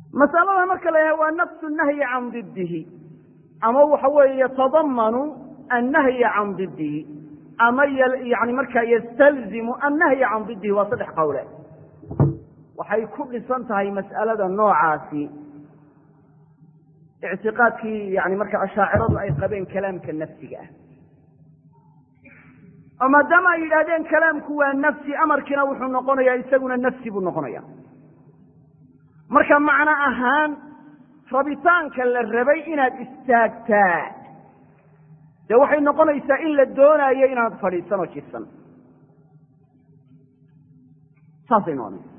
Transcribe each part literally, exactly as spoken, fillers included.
مسألة marka la waa nafsu nahyi can diddihi ama waxa weeye yatadamanu annahyi can diddihi ama yani markaa yastalzimu annahyi can diddihi waa saddex qowle waxay ku dhisan tahay mas'alada noocaasi ictiqaadkii yani marka ashaaciradu ay qabeen kalaamka nafsiga ah maadaama ay yidhaahdeen kalaamku waa nafsi amarkiina wuxuu noqonayaa isaguna nafsi buu noqonaya marka macno ahaan rabitaanka la rabay inaad istaagtaa dee waxay noqonaysaa in la doonayo inaad fadhiisan oo jirsan saasay noqonaysa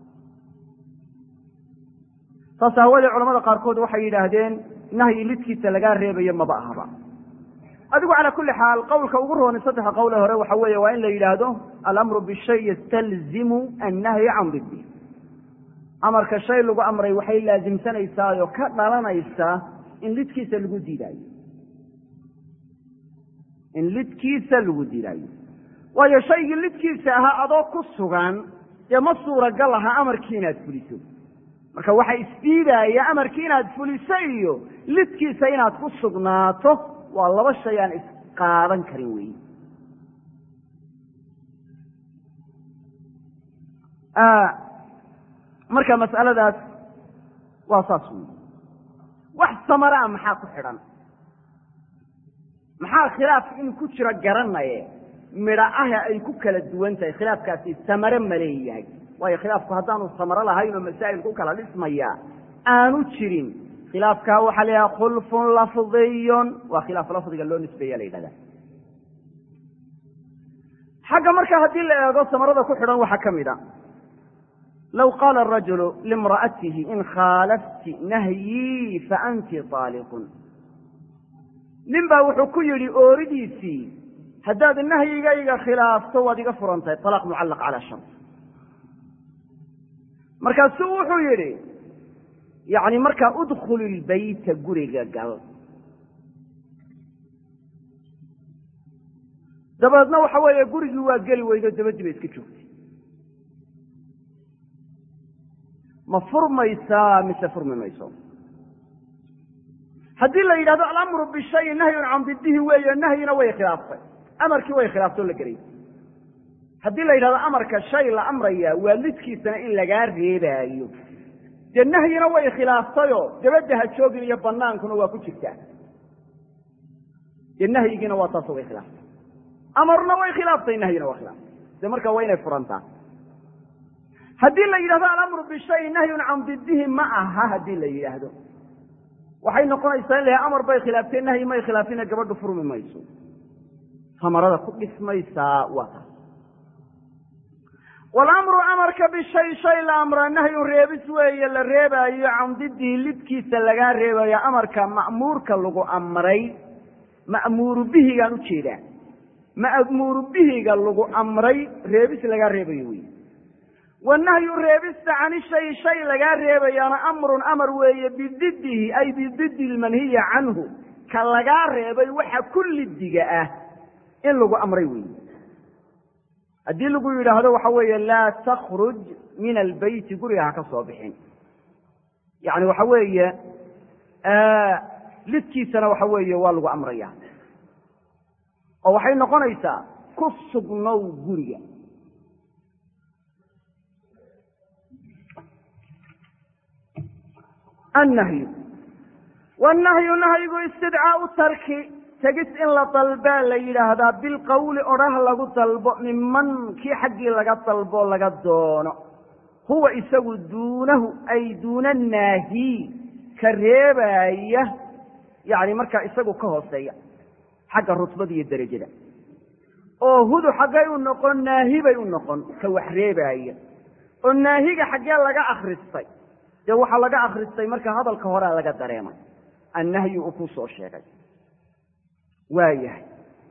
saas aawadee culamada qaarkood waxay yidhaahdeen nahyi lidkiisa lagaa reebayo maba ahaba adigu calaa kulli xaal qowlka ugu rooni saddexa qowle hore waxa weeye waa in la yidhaahdo alamru bishay yastalzimu annahyi can diddi amarka shay lagu amray waxay laasimsanaysaa oo ka dhalanaysaa in lidkiisa lagu diidaayo in lidkiisa lagu diidaayo waayo shaygii lidkiisa ahaa adoo ku sugan dee ma suuragal aha amarkii inaad fuliso marka waxa isdiidaaya amarkii inaad fuliso iyo lidkiisa inaad ku sugnaato waa laba shay aan isqaadan karin weyi marka mas'aladaas waa saas wey wax samaraa maxaa ku xidhan maxaa khilaaf in ku jira garanaye midha ah ay ku kala duwan tahay khilaafkaasi samare ma leeyahay waayo khilaafku haddaanu samaro lahayn oo masaa'il ku kala dhismaya aanu jirin khilaafkaa waxaa la yidhaha khulfun lafdiyun waa khilaaf lafdiga loo nisbeeya la yidhahda xagga marka haddii la eego samarada ku xidhan waxaa ka mid a low qaala arajulu limra'atihi in khaalafti nahyii fa anti taaliqun nin baa wuxuu ku yidhi ooridiisii haddaad nahyigayga khilaafto waad iga furan tahay talaaq mucallaq calaa shart markaasuu wuxuu yidhi yacni markaa udkhul ilbayta guriga gal dabeedna waxa weeye gurigii waa geli weydo dabadii ba iska joogtay ma furmaysaa mise furmi mayso haddii la yidhahdo alamru bishayi nahyun can diddihi weeye nahyina way khilaaftay amarkii way khilaaftoo la gelay haddii la yidhahdo amarka shay la amraya waa lidkiisana in lagaa reebaayo dee nahyina way khilaaftayoo dabadda ha joogin iyo banaankuna waa ku jirtaa dee nahyigiina waa taasoo way khilaaftay amarna way khilaaftay nahyina waa khilaaftay dee marka waa inay furantaa haddii la yidhahdo alamru bishayi nahyun can diddihi ma aha haddii la yidhaahdo waxay noqonaysaa in la amar bay khilaaftee nahyi may khilaafina gabadhu furmi mayso samarada ku dhismaysaa waa taas walamru amarka bishay shay la amra nahyun reebis weeye la reebaayo can diddihi lidkiisa lagaa reebayo amarka ma'muurka lagu amray ma'muuru bihigaan u jeedaa ma'muuru bihiga lagu amray reebis lagaa reebayo wey wanahyu reebista cani shay shay lagaa reebayaana amrun amar weeye bididdihi ay bididdi lmanhiya canhu ka lagaa reebay waxa ku liddiga ah in lagu amray weeye haddii lagu yidhaahdo waxa weeye laa takhruj min albeyti guriga ha ka soo bixin yacni waxa weeye lidkiisana waxa weeye waa lagu amraya oo waxay noqonaysaa ku sugnow guriga annahyu wannahyu nahyigu istidcaau tarki tegis in la dalbaa la yidhaahdaa bilqowli odhah lagu dalbo minman kii xaggii laga dalbo laga doono huwa isagu duunahu ay duuna naahi ka reebaaya yacni markaa isagu ka hooseeya xagga rutbada iyo derajada oo hudu xaggay u noqon naahi bay u noqon ka wax reebaaya oo naahiga xaggee laga akhristay dee waxaa laga akhristay marka hadalka horea laga dareemay annahyu uu ku soo sheegay waa yahay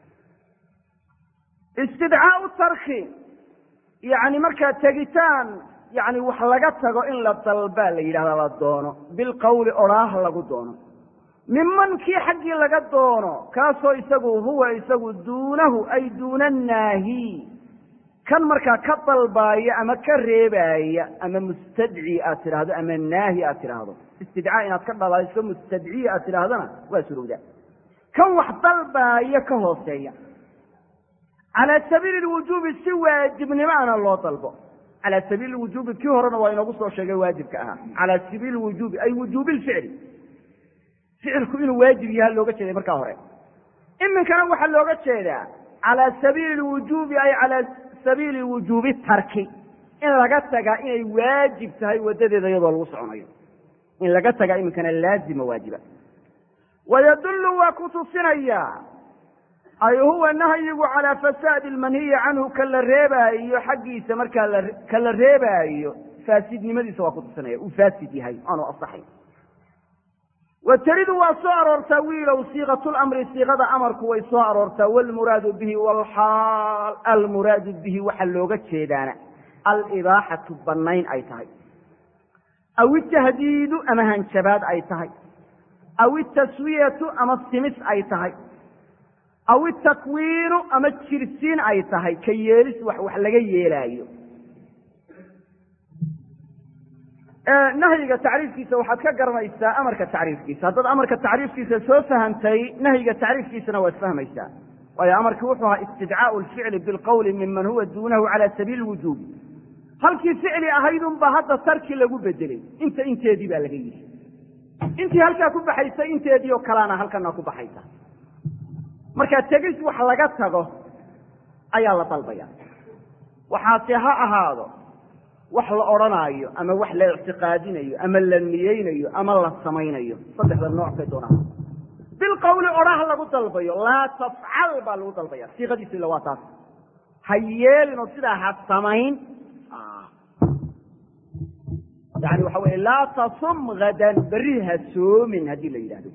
istidcaau tarki yacni markaa tegitaan yacni wax laga tago in la dalbaa la yidhahda la doono bilqowli odhaah lagu doono minman kii xaggii laga doono kaasoo isagu huwa isagu duunahu ay duuna naahi kan markaa ka dalbaaya ama ka reebaaya ama mustadci aad tidhaahdo ama naahi aad tidhaahdo istidcaa inaad ka dhalayso mustadciya aad tidhaahdana waa surowda kan wax dalbaaya ka hooseeya calaa sabiili lwujuubi si waajibnimaana loo dalbo calaa sabiili lwujuubi kii horena waa inoogu soo sheegay waajibka ahaa calaa sabiili lwujuubi ay wujuubi lficli ficilku inuu waajib yaha looga jeeday markaa hore iminkana waxaa looga jeedaa calaa sabiili lwujuubi ay calaa sabiili wujuubi tarki in laga tagaa inay waajib tahay wadadeeda iyadoo lagu soconayo in laga tagaa iminkana laazima waajiba wayadullu waa ku tusinaya ay huwa nahyigu calaa fasaadi lmanhiyi canhu ka la reebaayo xaggiisa markaa ka la reebaayo faasidnimadiisa waa ku tusinaya uu faasid yahay aanu asaxayn wataridu waa soo aroortaa wiilow siiqatu lamri siiqada amarku way soo aroortaa waalmuraadu bihi walxaal almuraadu bihi waxaa looga jeedaana alibaaxatu banayn ay tahay aw itahdiidu ama hanjabaad ay tahay aw itaswiyatu ama simis ay tahay aw itakwiinu ama jirsiin ay tahay ka yeelis wax wax laga yeelaayo nahyiga tacriifkiisa waxaad ka garanaysaa amarka tacriifkiisa haddaad amarka tacriifkiisa soo fahamtay nahyiga tacriifkiisana waad fahmaysaa waayo amarkii wuxuu ahaa istidcaau lficli bilqowli miman huwa duunahu cala sabiili lwujuubi halkii ficli ahaydun baa hadda tarki lagu bedelay inta inteedii baa laga yidhi intii halkaa ku baxaysay inteedii oo kalaana halkana ku baxaysa marka tegis wax laga tago ayaa la dalbaya waxaase ha ahaado wax la odhanaayo ama wax la ictiqaadinayo ama la niyeynayo ama la samaynayo saddexda nooc bay doonaa bilqowli odhaha lagu dalbayo laa tafcal baa lagu dalbaya siiqadiisu ila waa taas ha yeelin oo sidaa ha samayn yani waxa weye laa tasum hadan berri ha soomin haddii la yidhahdo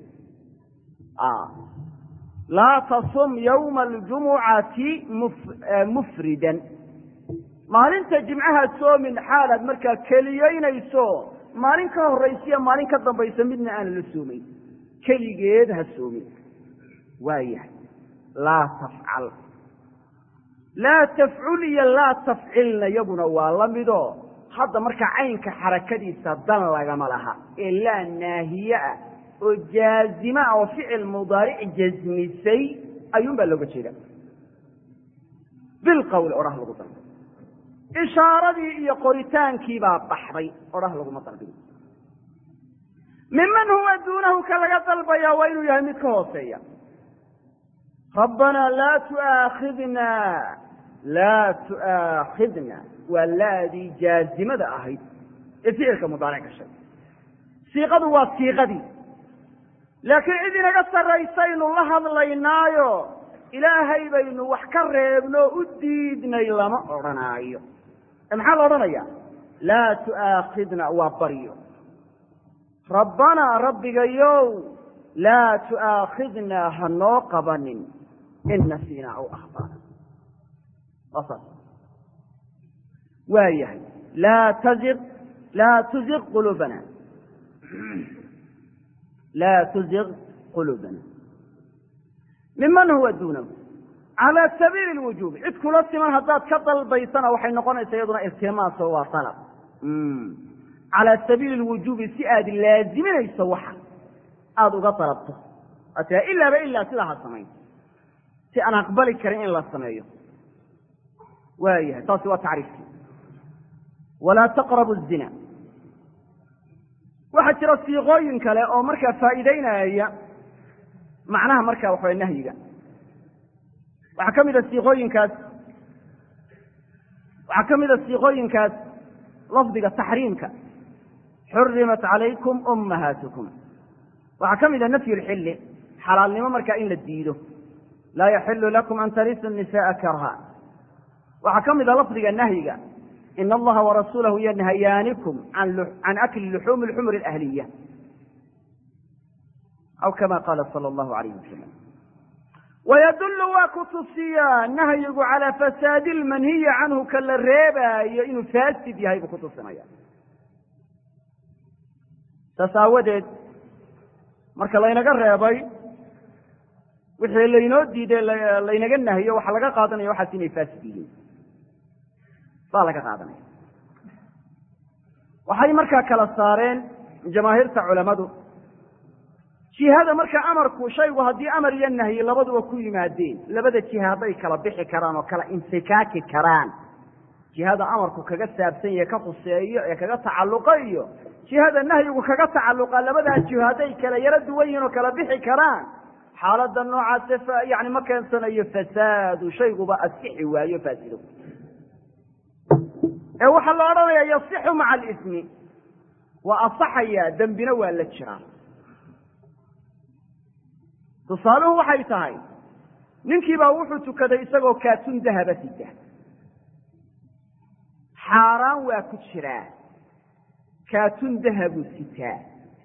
laa tasum yawma aljumucati mufridan maalinta jimcaha soomin xaalaad markaa keliyeynayso maalin ka horaysiya maalin ka dambaysa midna aana la soomayn keligeed ha soomin waayahay laa tafcal laa tafcul iyo laa tafcilna yaguna waa la mido hadda markaa caynka xarakadiisa dan lagama laha ee laa naahiye ah oo jaazima ah oo ficil mudaaric jasmisay ayuun baa looga jeeda bilqowli odhah lagu dalbay ishaaradii iyo qoritaankii baa baxday odhah laguma dalbin miman huwa duunahu ka laga dalbaya waa inuu yahay mid ka hooseeya rabbanaa laa tuaakhidna laa tuaakhidna waa laadii jaazimada ahayd ee ficilka mudaaric gashay siiqadu waa siiqadii laakiin cid inaga sarraysaynu la hadlaynaayo ilaahay baynu wax ka reebno u diidnay lama odhanaayo maxaa la odhanaya laa tuaakhidna waa baryo rabbanaa rabbigayow laa tuaakhidnaa ha noo qabanin in nasiinaa aw akhطana waa saas waa yahay laa taziq laa tuziq quluubana laa tuziq quluubana miman huwa duunahu calى sabiili lwujuubi cid kula siman haddaad ka dalbaysana waxay noqonaysaa iyaduna iltimaaso waa alab calى sabiili lwujuubi si aad laaziminayso waxa aada uga dalabto a tia ilaaba ilaa sidaa ha samayn si aan aqbali karin in la sameeyo waayahay taasi waa tacriifkii walaa taqrabu الzina waxaa jira siiqooyin kale oo markaa faa'iideynaya macnaha markaa waxawa nahyiga waxaa ka mida siiqooyinkaas waxaa ka mida siiqooyinkaas lafdiga taxriimka xurimat calaykum ummahaatukum waxaa ka mida nafyu lxilli xalaalnimo markaa in la diido laa yaxilu lakum an tarisu nisaءa karha waxaa ka mida lafdiga nahyiga in allaha warasuulahu yanhayaanikum can akli luxuumi lxumri اlahliya aw kama qaala sala allahu alayh wasalam wayadullu waa ku tusiyaa nahyigu calaa fasaadi ilmanhiyi canhu ka la reebaayo inuu faasid yahay buu ku tusinaya saas aawadeed marka laynaga reebay wixii laynoo diiday laynaga nahiyo waxaa laga qaadanaya waxaas inay faasid yihiin baa laga qaadanaya. waxay markaa kala saareen jamaahiirta culamadu jihada marka amarku shaygu haddii amar iyo nahyi labaduba ku yimaadeen labada jiha hadday kala bixi karaan oo kala infikaaki karaan jihada amarku kaga saabsan yahe ka khuseeyo ee kaga tacalluqa iyo jihada nahyigu kaga tacalluqa labadaa jiho hadday kala yaro duwan yihin oo kala bixi karaan xaaladda noocaas yani ma keensanayo fasaadu shayguba asixi waayo faasido ee waxaa la odhanaya yasixu maca alismi waa asaxaya dembina waa la jiraa. tusaaluhu waxay tahay ninkii baa wuxuu tukaday isagoo kaatun dahaba sita xaaraan waa ku jiraa kaatun dahabuu sitaa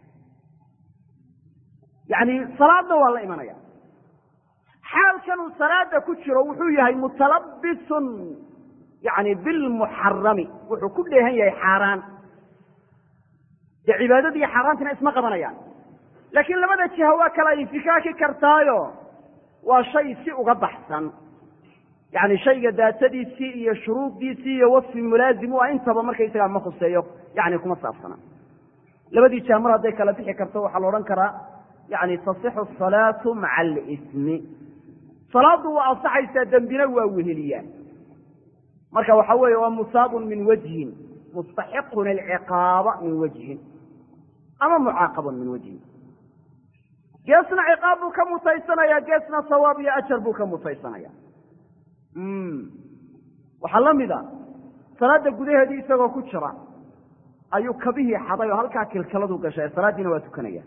yani salaadna waa la imanaya xaalkanuu salaada ku jiro wuxuu yahay mutalabisun yani bilmuxarami wuxuu ku dheehan yahay xaaraan dee cibaadadii xaaraantina isma qabanayaan laakiin labada jiha waa kala infikaaki kartaayo waa shay si uga baxsan yani shayga daatadiisii iyo shuruuddiisii iyo wasfi mulaazimu a intaba markaysagaa ma khuseeyo yani kuma saabsana. labadii jiha mar hadday kala bixi karto waxaa la odhan karaa yani tasixu asalaatu maca alismi salaaddu waa ansaxaysaa dembina waa weheliyaa. marka waxa weeye waa musaabun min wajhin mustaxiqun alciqaaba min wajhin ama mucaaqabun min wajhin geesna ciqaab buu ka mutaysanaya geesna sawaab iyo ajar buu ka mutaysanaya. waxaa la mida salaada gudaheedii isagoo ku jira ayuu kabihii xaday oo halkaa kilkaladu gashay salaadiina waa tukanaya.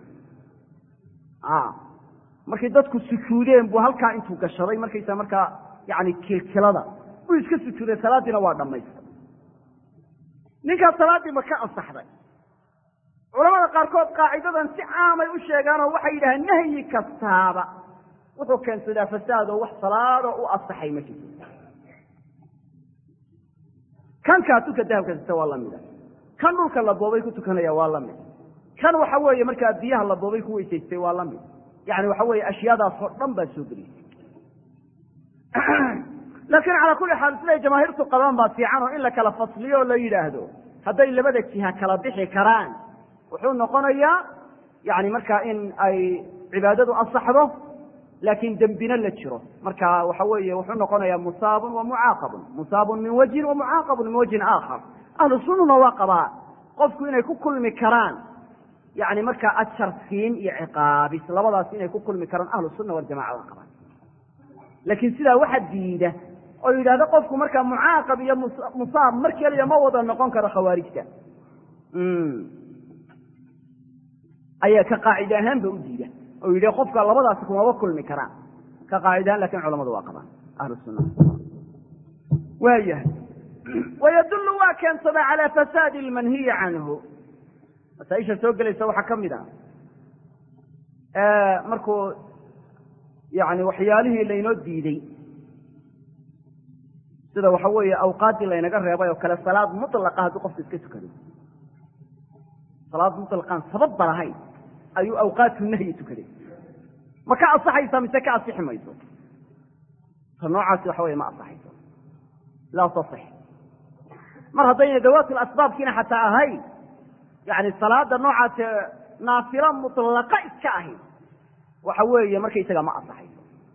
markay dadku sujuudeen buu halkaa intuu gashaday markaysa markaa yani kilkilada buu iska sujuuday salaadiina waa dhamaystay. ninkaas salaadii ma ka ansaxday? culamada qaarkood qaacidadan si caamay u sheegaan oo waxay yidhaaheen nahyi kastaaba wuxuu keensadaa fasaad oo wax salaadoo u asaxay ma jirto. kan kaatuka dahabka sita waa lamida kan dhulka la boobay ku tukanaya waa lamid kan waxa weeye markaa biyaha la boobay ku weysaystay waa lamid yani waxa weeye ashyaadaas oo dhan baa soo gelisay. laakiin calaa kulli xaal siday jamaahiirtu qabaan baa fiican oo in la kala fasliyo oo la yidhaahdo hadday labada jiha kala bixi karaan wuxuu noqonayaa yani markaa in ay cibaadadu asaxdo laakiin dembina la jiro marka waxa weeye wuxuu noqonayaa musaabun wa mucaaqabun musaabun min wajhin wa mucaaqabun min wajhin aakhar. ahlu sunnuna waa qabaa qofku inay ku kulmi karaan yani markaa ajar siin iyo ciqaabis labadaas inay ku kulmi karaan ahlu sunna waljamaca waa qabaan. laakiin sidaa waxa diida oo yidhahda qofku markaa mucaaqab iyo musaab mar keliya ma wada noqon karo khawaarijta ayaa ka qaacida ahaanba u diida oo yidhi qofka labadaasi kumaba kulmi karaan ka qaacida ahaan lakin culamadu waa qabaan ahlu sunna. waayahay wayadullu waa keensada calaa fasaadi almanhiyi canhu. masaaisha soo gelaysa waxaa ka mid ah markuu yani waxyaalihii laynoo diiday sida waxa weeye awqaaddii laynaga reebay oo kale salaad mutlaqa hadduu qofku iska tukado salaad mutlaqaan sababba lahayn ayuu awqaatu nahyi tukaday ma ka asaxaysa mise ka asixi mayso? ta noocaasi waxa weye ma asaxayso laa tasix. mar haddayna dawaatu lasbaabkiina xataa ahayn yani salaada noocaase naafilo mutlaqa iska ahayn waxa weeye markaysaga ma asaxayso.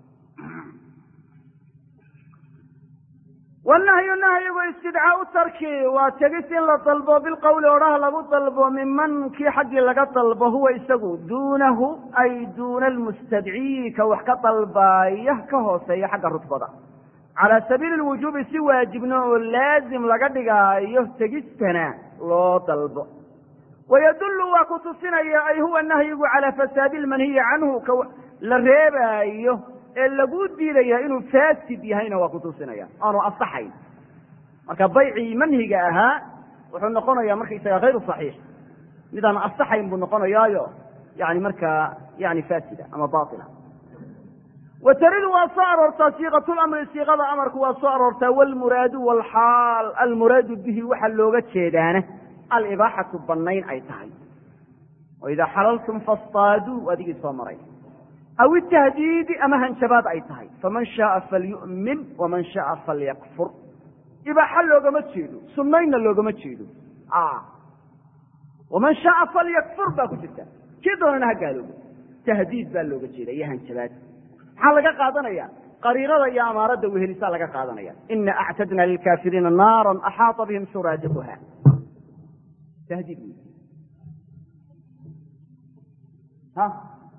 والنهي نهيgu istidcاء tarki waa tegis in la dalbo bilqowli odhaha lagu dalbo miman kii xaggii laga dalbo huwa isagu duunahu ay duuna almustadciyi ka wax ka dalbaaya ka hooseeya xagga rutbada calى sabiili lwujubi si waajibna oo laazim laga dhigaayo tegistana loo dalbo. wayadullu waa ku tusinaya ay huwa nahyigu calى fasaadi lmanhiyi canhu ka la reebaayo ee lagu diidaya inuu faasid yahayna waa kutusinaya aanu asaxayn. marka baycii manhiga ahaa wuxuu noqonaya markaysaga hayru صaxiix midaan asaxayn buu noqonayaayo yani markaa yani faasida ama baila. wataridu waa soo aroortaa siiqat lamri siiqada amarku waa soo aroortaa wlmuraadu wlxaal almuraadu bihi waxa looga jeedaana alibaaxatu banayn ay tahay. waidaa xalaltum fastaaduu adigii soo maray aw itahdiidi ama hanjabaad ay tahay faman shaaa falyu'min waman shaaa falyakfur ibaaxa loogama jeedo sunnayna loogama jeedo waman shaaa falyakfur baa ku jirta kii doonana ha gaaloobo tahdiid baa looga jeeda iyo hanjabaad maxaa laga qaadanaya qariirada iyo amaaradda wehelisaa laga qaadanaya ina actadna lilkaafiriina naaran axaata bihim suraadiquha tahdiid ha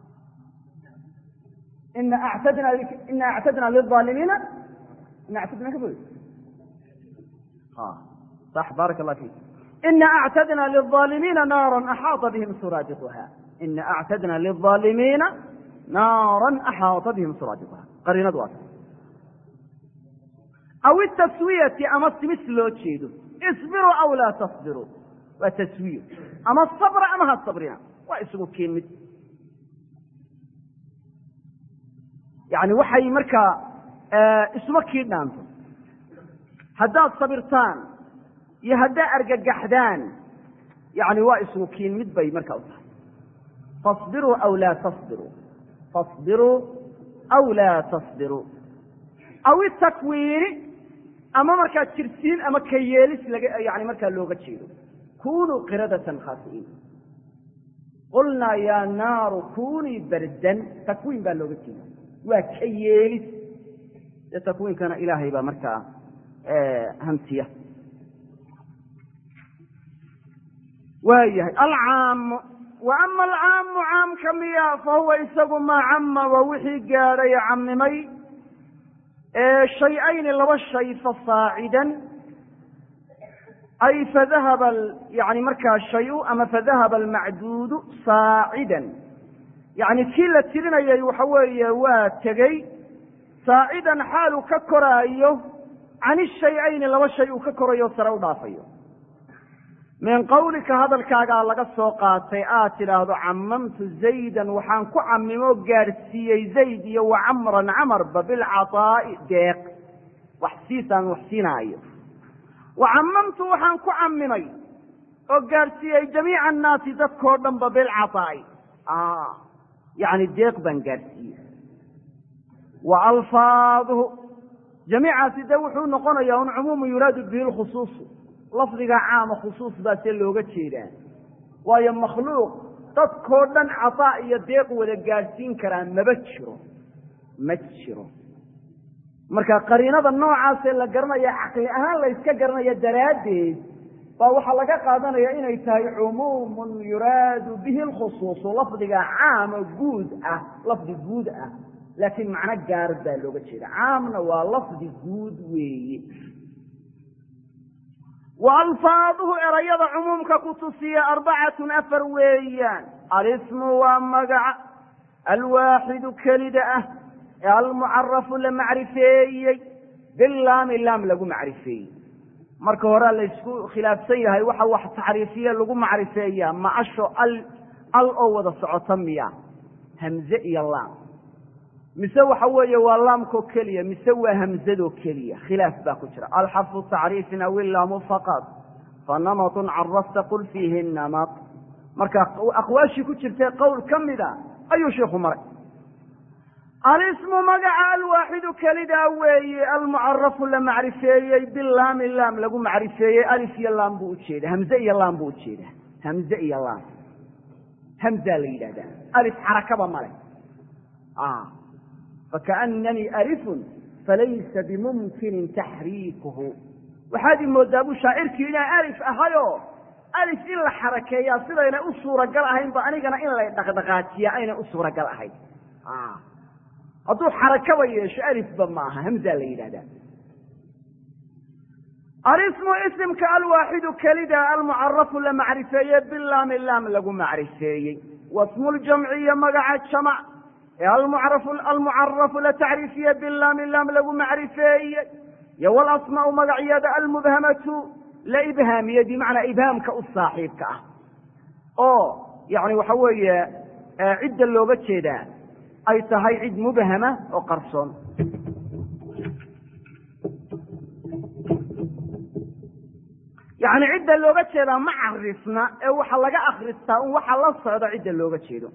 ina actadna ina actadna lilaalimiina ina actadna ka bood صح بارك الله فيك إن أعتدنا للظالمين نارا أحاط بهم سرادقها إن أعتدنا للظالمين نارا أحاط بهم سرادقها قرينة واحدة أو التسوية أما مثل تشيدوا اصبروا أو لا تصبروا وتسوية أما الصبر أما الصبرين واسمه كلمة يعني وحي مركا اه اسمه كلمة أنتم هداد صبرتان يهدا أرجحدان يعني واسمه كين مدبي مركا فاصبروا أو لا تصبروا فاصبروا أو لا تصبروا أو التكوير أما مركا ترسين أما كيالس يعني مركا لوغة تشيرو كونوا قردة خاسئين قلنا يا نار كوني بردا تكوين باللوغة تشيرو وكيالس التكوين كان إلهي بمركا آه همسية وهي العام وأما العام عام كمية فهو يسق ما عم ووحي قال يا عممي آه شيئين لو الشيء فصاعدا أي فذهب يعني مركز الشيء أما فذهب المعدود صاعدا يعني كلا تلنا يحوي واتجي صاعدا حال ككرايه عن الشيئين لو الشيء ككرايه سروا ضافيه من قولك هذا الكاغا لغا سو قاتay aad tiraahdo amamtu zaydan waxaan ku amimo gaarsiiyay zayd iyo amran amr bil ataa deeq wax siisan wax siinaayo wa amamtu waxaan ku amimay oo gaarsiiyay jamiica naas dadkoo dhan bil ataa ah yani deeq ban gaarsiiyay wa alfaadhu jamiica sida wuxuu noqonayaa un umum yuraadu bil khusuus لفظك عام خصوص بس اللوجة كذا ويا مخلوق تذكرن عطاء يديق ولا جالسين كران ما بتشرو ما تشرو مركا قرينة النوع عسل لقرنا يا عقل أهل لا يسكرنا يا درادي فهو حلقة قادنا يا إنه يتاي عموم يراد به الخصوص لفظك عام جود أه لفظ جود أه لكن معنى جارد اللوجة كذا عامنا ولفظ جود وي وألفاظه إريض عمومك قطسية أربعة أفر ويان الاسم ومقع الواحد كلدأه المعرف لمعرفي باللام اللام لقو معرفي مركو هراء ليسكو خلاف سيها يوحى واحد تعريفية لقو معرفية ما أشو ال الأوضة السعطمية همزئي اللام مسوى حوية واللامكو كلية مسوى همزدو كلية خلاف باكو جرى الحرف تعريف أو اللام فقط فنمط عرفت قل فيه النمط مركا أقواشي كترتي قول كم ذا أي شيخ مرك الاسم مقع الواحد كلدا وي المعرف لمعرفي باللام اللام لقو معرفي ألف يلام بوتشيده همزة يلام بوتشيده همزة يلام همزة ليدا ألف حركة بمالك آه فكأنني ألف فليس بممكن تحريكه وهذه مذهب شاعر كنا ألف أهيو ألف إلا حركة يا سيدنا إن أسورة قلعهين فأني أنا إلا دغدغاتيا أين أسورة قلعهين آه أطول حركة ويش ألف بمعها همزة ليلة الاسم اسم كالواحد كلدا المعرف لمعرفية باللام اللام لقو معرفية واسم الجمعية مقعد شمع المعرف المعرف لتعريفية باللام اللام لقو معرفية يو الأسماء مقعية المبهمة لإبهامية دي معنى إبهام كالصاحب كأه أو يعني وحوية عدة اللوبة كده أي تهي عد مبهمة وقرصون يعني عدة اللوبة كده ما عرفنا أو حلقة أخرستها وحلا الصعدة عدة اللوبة كده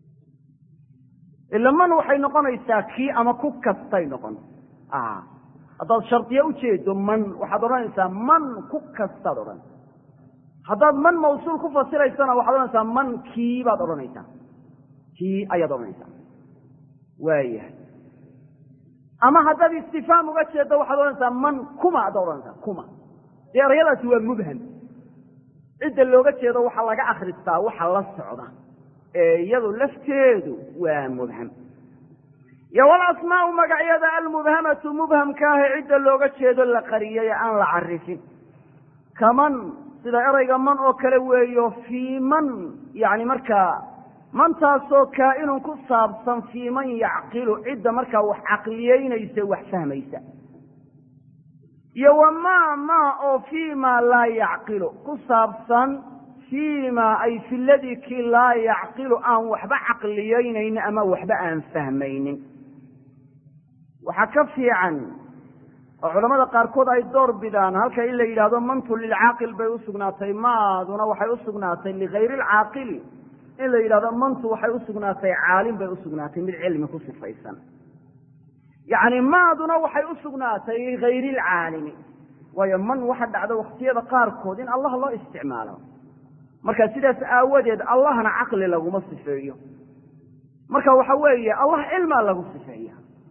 إلا من وحي نقون يساكي أما كوكستي نقون آه haddaad shardiye ujeedo man waxaad odhanaysaa man ku kastaad odhan haddaad man mawsuul ku fasiraysana waxaad odhanaysaa man kii baad odhanaysaa kii ayaad odhanaysaa waayahay ama haddaad istifaam uga jeedo waxaad odhanaysaa man kuma ad odhanaysaa kuma dee erayadaasi waa mubham cidda looga jeedo waxaa laga akristaa waxa la socda ee iyadu lafteedu waa mubham iyo walasmaau magacyada almubhamatu mubhamkaahe cidda looga jeedo la qariyay aan la carifin kaman sida erayga man oo kale weeyo fii man yani markaa mantaasoo kaa'inun ku saabsan fii man yacqilu cidda markaa wax caqliyeynaysa wax fahmaysa iyo wamaa maa oo fii ma laa yacqilu ku saabsan fii ma ay fi ladii kii laa yacqilu aan waxba caqliyeynaynin ama waxba aan fahmaynin waxaa ka fiican oo culamada qaarkood ay door bidaan halka in la yidhaahdo mantu lilcaaqil bay usugnaatay maaduna waxay usugnaatay ligayri alcaaqili in la yidhahdo mantu waxay usugnaatay caalim bay usugnaatay mid cilmi ku sifaysan yacni maaduna waxay usugnaatay ligayri alcaalimi waayo man waxa dhacdo waktiyada qaarkood in allah loo isticmaalo marka sidaas aawadeed allahna caqli laguma sifeeyo marka waxa weeye allah cilmaa lagu sifeeya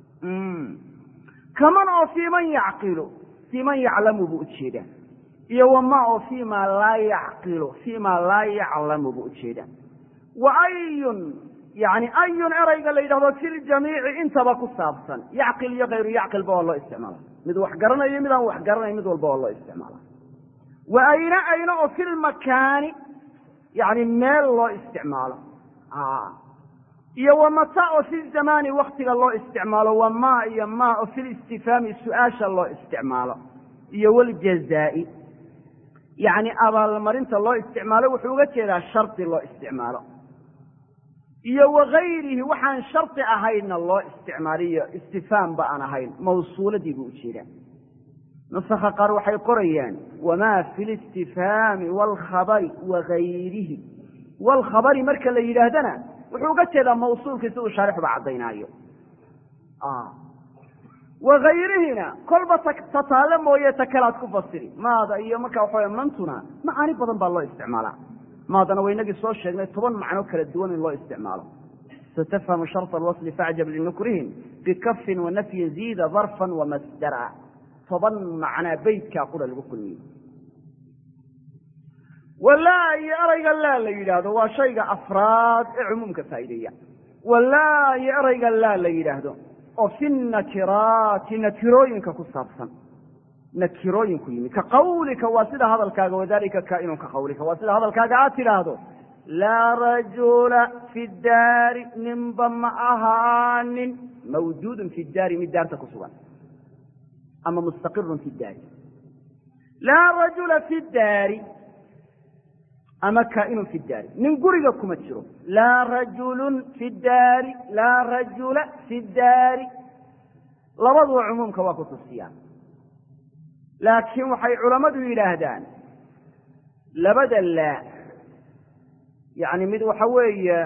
kaman oo fii man yacqilu fii man yaclamu buu ujeedaa iyo wama oo fii ma laa yacqilu fii ma laa yaclamu buu ujeedaa wa ayun yani ayun erayga la yidhahdo fi ljamiici intaba ku saabsan yacqil iyo kayru yacqilba waa loo isticmaala mid wax garanayo mid aan wax garanayn mid walba waa loo isticmaala wa ayna ayna oo fi lmakaani yani meel loo isticmaalo iyo wamata oo fi zamaani waktiga loo isticmaalo wama iyo ma oo fi listifaami su-aasha loo isticmaalo iyo waljazaa'i yani abaalmarinta loo isticmaalo wuxuu uga jeedaa shardi loo isticmaalo iyo wagayrihi waxaan shardi ahaynna loo isticmaaliyo istifaamba aan ahayn mawsuuladii buu ujeedaa nusakha qaar waxay qorayaan wamaa fi listifaami waalkhabari wagayrihi waalkhabari marka la yidhaahdana wuxuu uga jeedaa mawsuulkii si uu shaarixuba caddaynaayo wagayrihina kolba tataale mooye ta kalaad ku fasiri maada iyo markaa waxaw mantuna macaani badan baa loo isticmaalaa maadana wa inagii soo sheegnay toban macno kala duwan in loo isticmaalo satafhamu sharط alwasli faacjab linukrihin bikafin wanafyin ziida darfan wamasdara toban macnaa beytkaa qura lagu kulmiyey walaa iyo erayga laa la yidhaahdo waa shayga afraad ee cumuumka faa'iideeya walaa iyo erayga laa la yidhaahdo oo fi nakiraati nakirooyinka ku saabsan nakirooyinku yimid ka qawlika waa sida hadalkaaga wadalika kaa'inun ka qawlika waa sida hadalkaaga aad tidhaahdo laa rajula fi daari ninba ma ahaanin mawjuudun fi daari mid daarta ku sugan ama mustaqirun fi daari laa rajula fi daari ama kaa'inun fi daari nin guriga kuma jiro laa rajulun fi daari laa rajula fi daari labaduba cumuumka waa ku tusiyaan laakiin waxay culammadu yidhaahdaan labada laa yani mid waxa weeye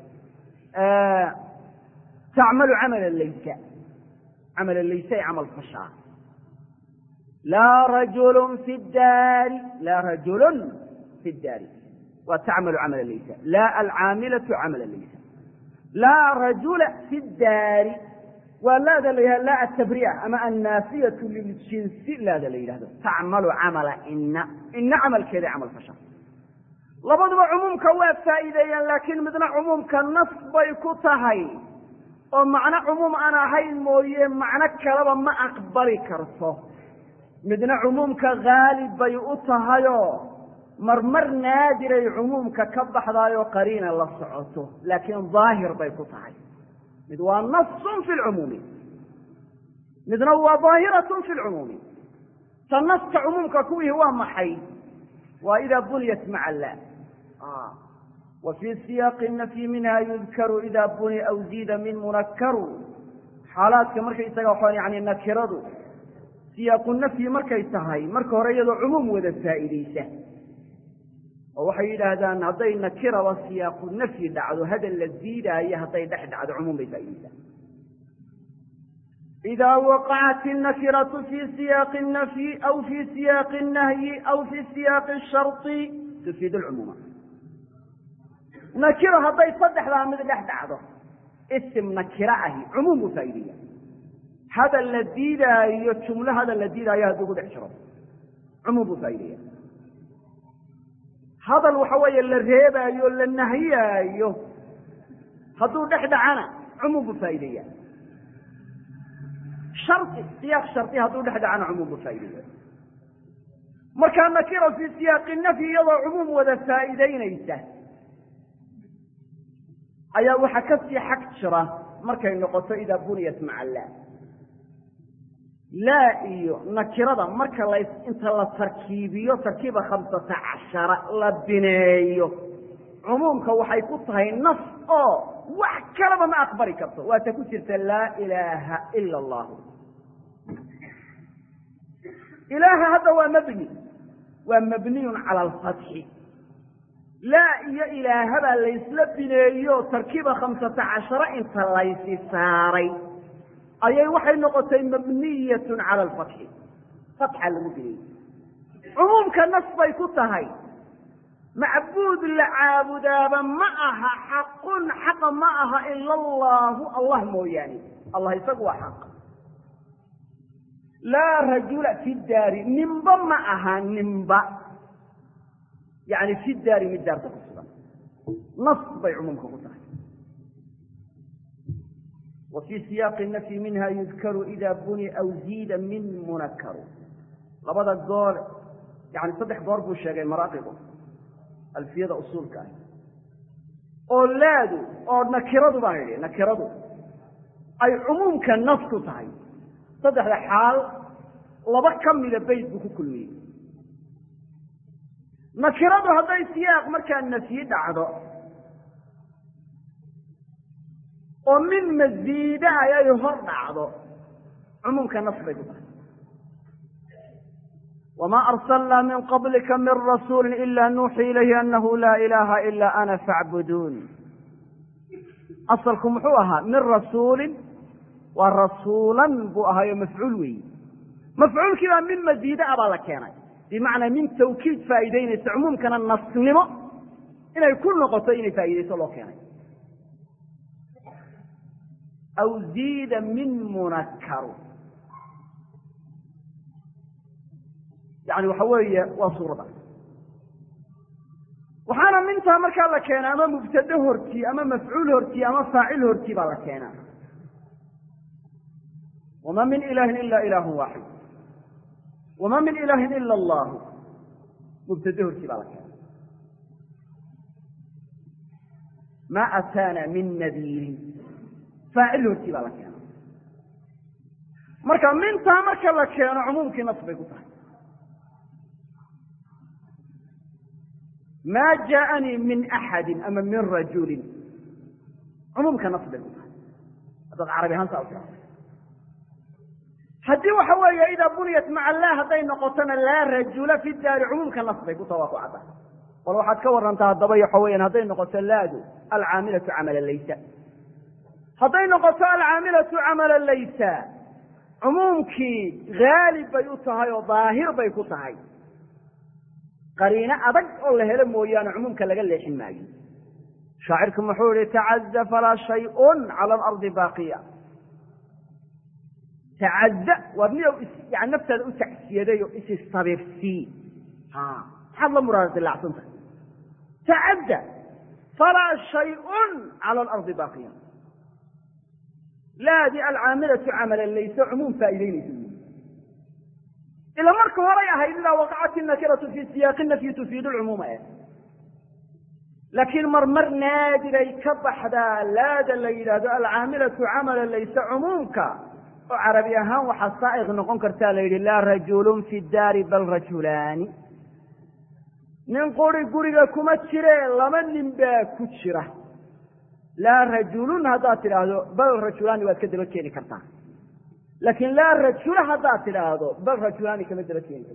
tacmalu camala laysa camala laysa ay camal fashaa laa rajulun fi daari laa rajulun fi daari waa tacmalu camala laysa laa alcaamilatu camala laysa laa rajula fi daari waa laada la yidhahdo laa atabri'a ama annaafiyatu liljinsi laada la yidhahdo tacmalu camala ina ina camalkeeda camal fasha labaduba cumuumka waa faa'iideeyaan laakiin midna cumuumka nas bay ku tahay oo macno cumuum aan ahayn mooye macno kaleba ma aqbali karto midna cumuumka haalib bay u tahayoo marmar naadiray cumuumka ka baxdaayoo qariina la socoto laakiin daahir bay ku tahay mid waa nasun fi lcumuumi midna waa daahiratun fi lcumuumi ta naska cumuumka kuwii waa maxay waa idaa buniyat maca lah wa fii siyaaqi nafyi minha yudkaru idaa buni aw ziida min munakaru xaalaadka markaysaga waxaa yani nakiradu siyaaqu nafyi markay tahay marka hore iyadoo cumuum wada faa'iidaysa oo waxay yidhaahdaan hadday nakiraba siyaaqu nafyi dhacdo hadal la diidaayo hadday dhex dhacdo cumuum bay faa'iidaysaa إذا وقعت النكرة في سياق النفي أو في سياق النهي أو في سياق الشرط تفيد العموم. نكرة هذا يصدح لها مثل أحد عضو اسم نكرة عموم فائدية. هذا الذي لا يتشمل هذا الذي لا يهدو الحشرة عموم فائدية. هذا الوحوي الرهيب أيو النهي أيو هدو دحد عنا عموم فائدية. شرطي سياق شرطي هدو دحد عنا عموم فائدية. مركان نكرة في سياق النفي يضع عموم وذا فائدين يسه أيا وحكت حق شرة مركان نقطة إذا بنيت مع الله لا إيو نكرة مركا ليس انت لا تركيبيو تركيبة خمسة عشر لبنيو عمومك وحيكوتها النص أو وحكرة ما أخبرك وتكسرت لا إله إلا الله. إله هذا هو مبني ومبني على الفتح. لا إيا إله هذا ليس لبنيو تركيبة خمسة عشر انت ليس ساري أي وحي نقطة مبنية على الفتح فتح المبني عموم كالنصب يكتهي معبود لعابد معها حق حق معها إلا الله الله مو يعني الله يسقوا حق. لا رجل في الدار نمبا معها نمبا يعني في الدار من الدار تقصد نصب عموم كالنصب. وفي سياق النفي منها يذكر إذا بني أو زيد من منكر. لبدا الدور يعني صدح ضرب الشيء مراقبه الفيضة أصول كاي أولاده أو نكرده باهي نكرده أي عموم كان نص تاعي صدح الحال لبا كمل البيت بكل مين نكرده هذا سياق مركان نفي دعده ومن مزيدة يهر بعضه عموم كنصب جبه. وما أرسلنا من قبلك من رسول إلا نوحي إليه أنه لا إله إلا أنا فاعبدون. أصلكم حوها من رسول ورسولا بؤها مفعول وي مفعول كذا من مزيدة أبا لكينا بمعنى من توكيد فائدين عموم كان النصلم إنه يكون نقطين فائدين الله كينا أو زيد من منكر يعني وحوية وصورة وحانا منتها مركا لكينا أما مبتدى هرتي أما مفعول هرتي أما فاعل هرتي بالكينا. وما من إله إلا إله واحد وما من إله إلا الله مبتدى هرتي بالكينا. ما أتانا من نذير فاعل هرتي بالكينا. مركا منتها مركا لكينا عمومك نصبك وطهي. ما جاءني من أحد أما من رجل عموم كنصب هذا العربي هانسا أصلا حدي وحوية إذا بنيت مع الله هذين نقطنا لا رجل في الدار عموم كنصب بطواق عبا ولو حد كور أنت هذا حويا هذين نقطنا لا العاملة عملا ليس هذين نقطنا العاملة عملا ليس عمومك غالب بيوتها وظاهر بيكوتها قرينة أبد الله هلا مويان عموم كلا قال ليش الماجي شاعركم محور تعز فلا شيء على الأرض باقية تعز وابنيه يعني نفسه تحسيده يستبير فيه ها حظ مراد الله عصمته تعز فلا شيء على الأرض باقية لا دي العاملة عملا ليس عموم فائدين فيه إلا مرك وريها إلا وقعت النكرة في سياق النفي تفيد العموم لكن مرمر نادر يكبح ذا لا دل إلى ذا العاملة عملا ليس عمومك وعربيها وحصائغ نقول كرتالي لا رجل في الدار بل رجلان ننقل قرق كمتشري لمن ننبا كتشره لا رجل هذا تلاذو بل رجلان وكذا كيني كرتان لكن لا رجل هذا تلاذو بل رجلان كما درتين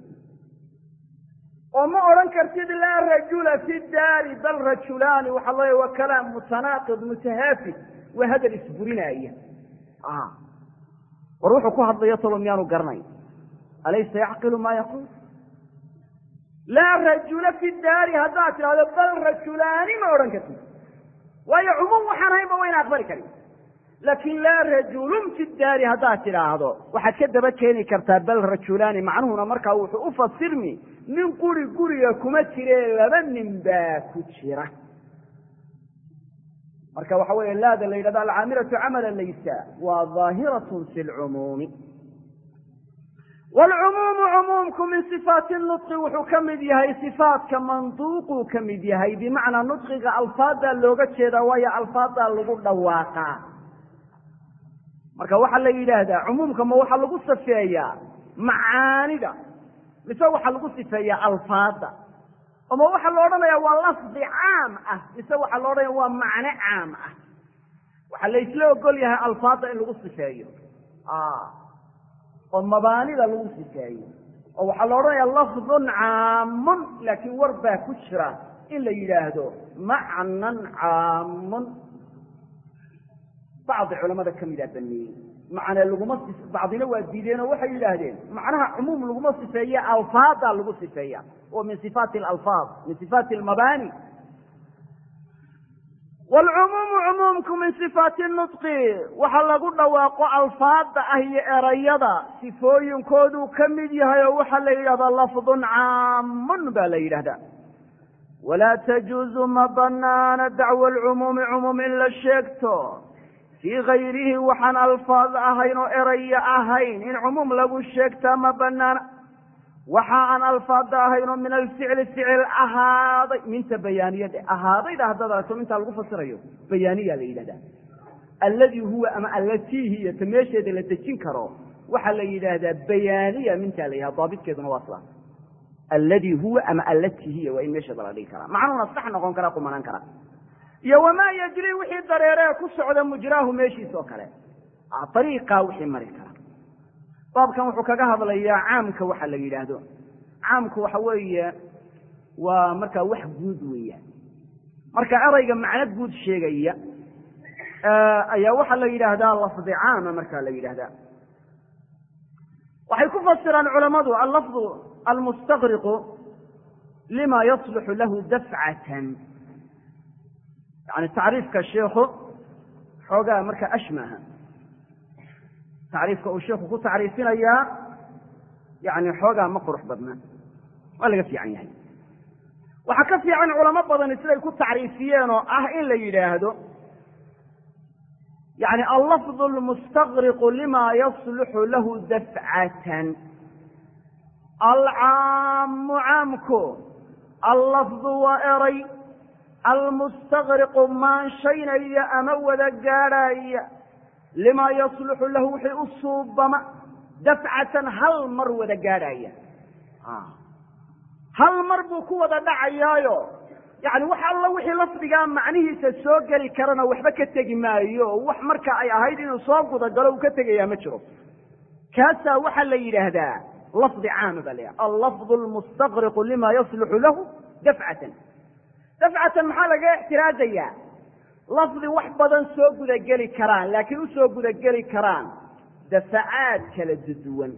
وما أوران كرتيد لا رجل في الدار بل رجلان وحالله وكلام متناقض متهافت وهذا الاسبورين أيه آه وروحه ku hadlayo tolo miyaanu garanay alaysa yaqulu ma yaqul la rajula fi dar hada tirada bal rajulani ma oran karti waayo umum waxaan hayba wayna aqbali karin laakiin la rajulun fi dar hada tirado waxaad ka daba keeni kartaa bal rajulani macnuhuna markaa wuxuu u fasirmi min quri quriga kuma jiree laba nin baa ku jira marka waxa weeye laada la yidhahdo alcaamiratu camala laysa waa ظaahiratun fi lcumuumi wاlcumuumu cumuumku min sifaati nudqi wuxuu ka mid yahay sifaatka manduuquu ka mid yahay bimacnaa nudqiga alfaadaa looga jeedaa waayo alfaadaa lagu dhawaaqaa marka waxaa la yidhaahdaa cumuumka ma waxaa lagu sifeeyaa macaanida mise waxaa lagu sifeeyaa alfaada ama waxaa la odhanaya waa lafdi caam ah mise waxaa la odhanaya waa macne caam ah waxaa la isla ogol yahay alfaada in lagu sifeeyo oo mabaanida lagu sifeeyo oo waxaa la odhanaya lafdun caamun laakiin war baa ku jira in la yidhaahdo macnan caamun bacdi culamada kamida baneeyey macne laguma bacdina waa diideen oo waxay yidhaahdeen macnaha cumuum laguma sifeeye alfaada lagu sifeeya oo min sifaati alalfaad min sifaati almabaani waalcumuumu cumuumku min sifaati nudqi waxa lagu dhawaaqo alfaada ah iyo erayada sifooyinkooduu ka mid yahay oo waxaa la yidhahdaa lafdun caamun baa la yidhahdaa walaa tajuuzu ma banaana dacwa alcumuumi cumuum in la sheegto fii gayrihi waxaan alfaad ahayn oo eraya ahayn in cumuum lagu sheegtaa ma banaana waxa aan alfaada ahayn oo min alficli ficil ahaaday minta bayaaniyada ahaadayda haddaad aragto mintaa lagu fasirayo bayaaniya la yidhahdaa alladii huwa ama allatii hiya ta meesheeda la dejin karo waxaa la yidhaahdaa bayaaniya mintaa la yidhahda daabitkeeduna waa sidaas alladii huwa ama allatii hiya waa in meesheeda la dhigi karaa macnuhuna sax noqon karaa kumanaan karaa iyo wamaa yajri wixii dareeree ku socda mujraahu meeshiis oo kale ariiqaa wixii mari kara baabkan wuxuu kaga hadlayaa caamka waxa la yidhaahdo caamku waxa weeye waa markaa wax guud weeyaan marka erayga macno guud sheegaya ayaa waxaa la yidhaahdaa lafdi caama markaa la yidhaahdaa waxay ku fasiraan culamadu allafdu almustaqriqu lima yasluxu lahu dafcatan yani tacriifka sheikhu xoogaa markaa ashmaha tacriifka uu sheikhu ku tacriifinayaa yani xoogaa ma qurux badna waa laga fiican yahay waxaa ka fiican culamo badani siday ku tacriifiyeen oo ah in la yidhaahdo yani allafظ اlmustaqriqu lima yasluxu lahu dafcatan alcaamu caamku allafظu waa eray almustaqriqu maanshaynaya ama wada gaadhaya lima yasluxu lahu wixii u suubama dafcatan hal mar wada gaadhaya hal mar buu ku wada dhacayaayo yani wax alla wixii lafdigaa macnihiisa soo geli karana waxba ka tegi maayo wax marka ay ahayd inuu soo gudagalo uu ka tegayaa ma jiro kaasaa waxaa la yidhaahdaa lafdi caama baa la yidhahda allafظ lmustaqriqu lima yasluxu lahu dafcatan dafcatan maxaa laga ixtiraajayaa lafdi wax badan soo gudageli karaan laakiin usoo gudageli karaan dafacaad kala duwan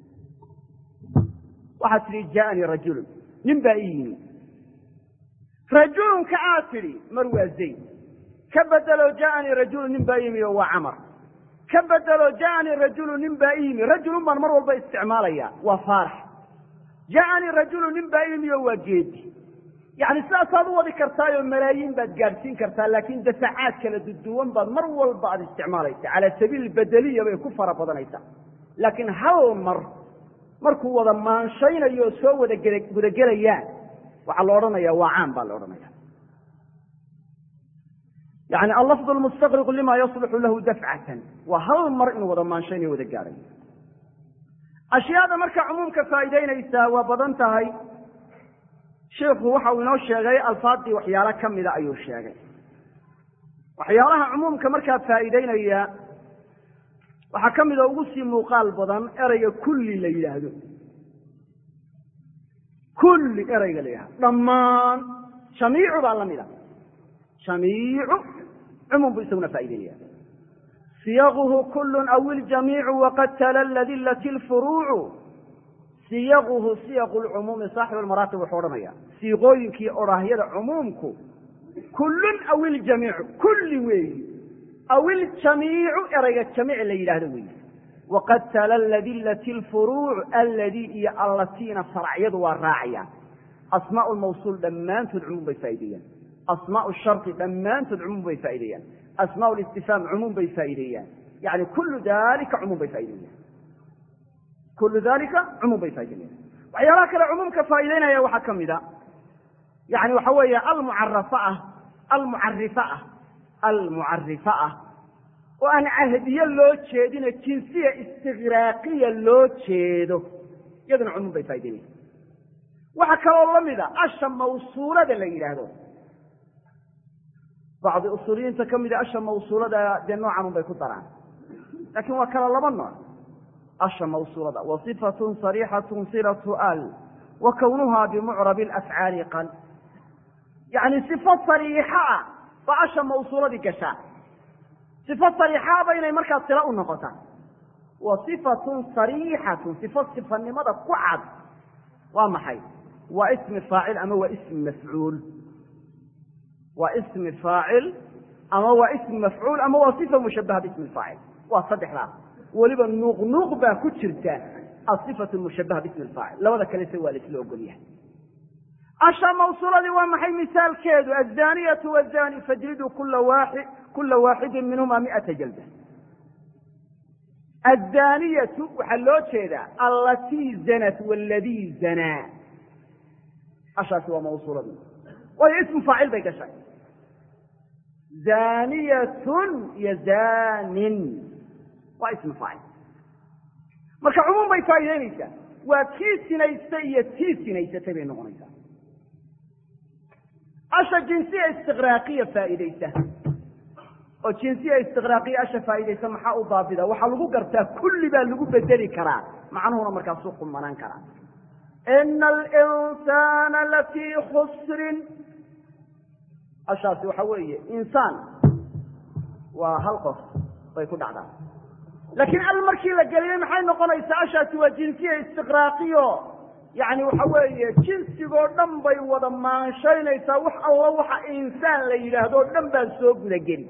waxaad tidhi jaaanii rajulun nin baa ii yimi rajulunka aad tidhi mar waa zayd ka bedelo jaaanii rajulun nin baa ii yimi oo waa camar ka bedelo jaaanii rajulun nin baa ii yimi rajulun baan mar walba isticmaalaya waa faarax jaaanii rajulun nin baa ii yimi oo waa geedi yani sidaasaad u wadi kartaayoo malaayiin baad gaadhsiin kartaa laakiin dafacaad kala duduwan baad mar walba aad isticmaalaysa cala sabiil bedeliya bay ku fara badanaysaa laakiin hal mar markuu wada maanshaynayo oo soo wada gudagelayaan waxaa la odhanaya waa caam baa la odhanaya yani allafظ lmustaqriqu lima yasluxu lahu dafcatan waa hal mar inuu wada maanshaynayo wada gaadhayo ashyaada marka cumuumka faa'iideynaysaa waa badan tahay sheikhu waxa uu inoo sheegay alfaadii waxyaalo ka mida ayuu sheegay waxyaalaha cumuumka markaa faa'iideynaya waxaa ka mida ugu sii muuqaal badan ereyga kulli la yidhaahdo kulli ereyga la yidhahdo dhammaan jamiicu baa la mida jamiicu cumuum buu isaguna faa'ideynaya صيغه كل أو الجميع وقد تلا الذلة الفروع صيغه صيغ العموم صاحب المراتب وحورمية صيغوينك أراهية عمومك كل أو الجميع كل وي أو الجميع إرى الجميع اللي يلهدوي وقد تلا الذلة الفروع الذي التي فرعيد والراعية أسماء الموصول دمان تدعون بفائديا أسماء الشرط دمان تدعون بفائديا أسماء الاستفهام عموم بفائديا يعني كل ذلك عموم بفائديا كل ذلك عموم بفائديا وعيالاك العموم كفائدين يا وحكم ذا يعني وحوية المعرفة المعرفة المعرفة وأن عهدية لو تشيدين الجنسية استغراقية لو تشيدو يدن عموم بفائدين وحكى الله ماذا أشم موصولة اللي هذا بعض الأصوليين تكمل إذا أشم موصولة ده نوع عموم بيكون طرعا لكن وكال الله من أشم موصولة وصفة صريحة صلة آل وكونها بمعرب الأفعال قل يعني صفة صريحة فأشم موصولة كشاء صفة صريحة بين مركز صلاء النقطة وصفة صريحة صفة صفة لماذا قعد ومحي واسم فاعل أما هو اسم مفعول واسم فاعل أما هو اسم مفعول أما هو صفة مشبهة باسم الفاعل وصدح لها ولبا النغنغ با كتشرتا الصفة المشبهة باسم الفاعل لو ذاك ليس هو الاسلوب قليها أشهر موصولة ومحي مثال كيدو الزانية والزاني فاجلدوا كل واحد كل واحد منهما مئة جلدة الزانية وحلوت كذا التي زنت والذي زنا أشهر سوى موصولة وهي اسم فاعل بيك شيء زانية يزان واسم فاعل مركا عموم بيفايدينيسا وكيسينيسا يتيسينيسا تبين نغنيسا أشهر جنسية استغراقية فائديسا وجنسية استغراقية أشهر فائديسا محاو ضابطة وحلقو قرتا كل بالقو بدلي كرا معنى هنا مركا سوق منان كرا إن الإنسان لفي خسر أشهر وحوية إنسان وهلقف ويكون عدام لكن المركي لقليل محاين نقول إساشة وجنسية استغراقية يعني وحوية جنسي قردن بي وضمان شيء يساوح الله وح إنسان ليله دور دنبا سوق لقل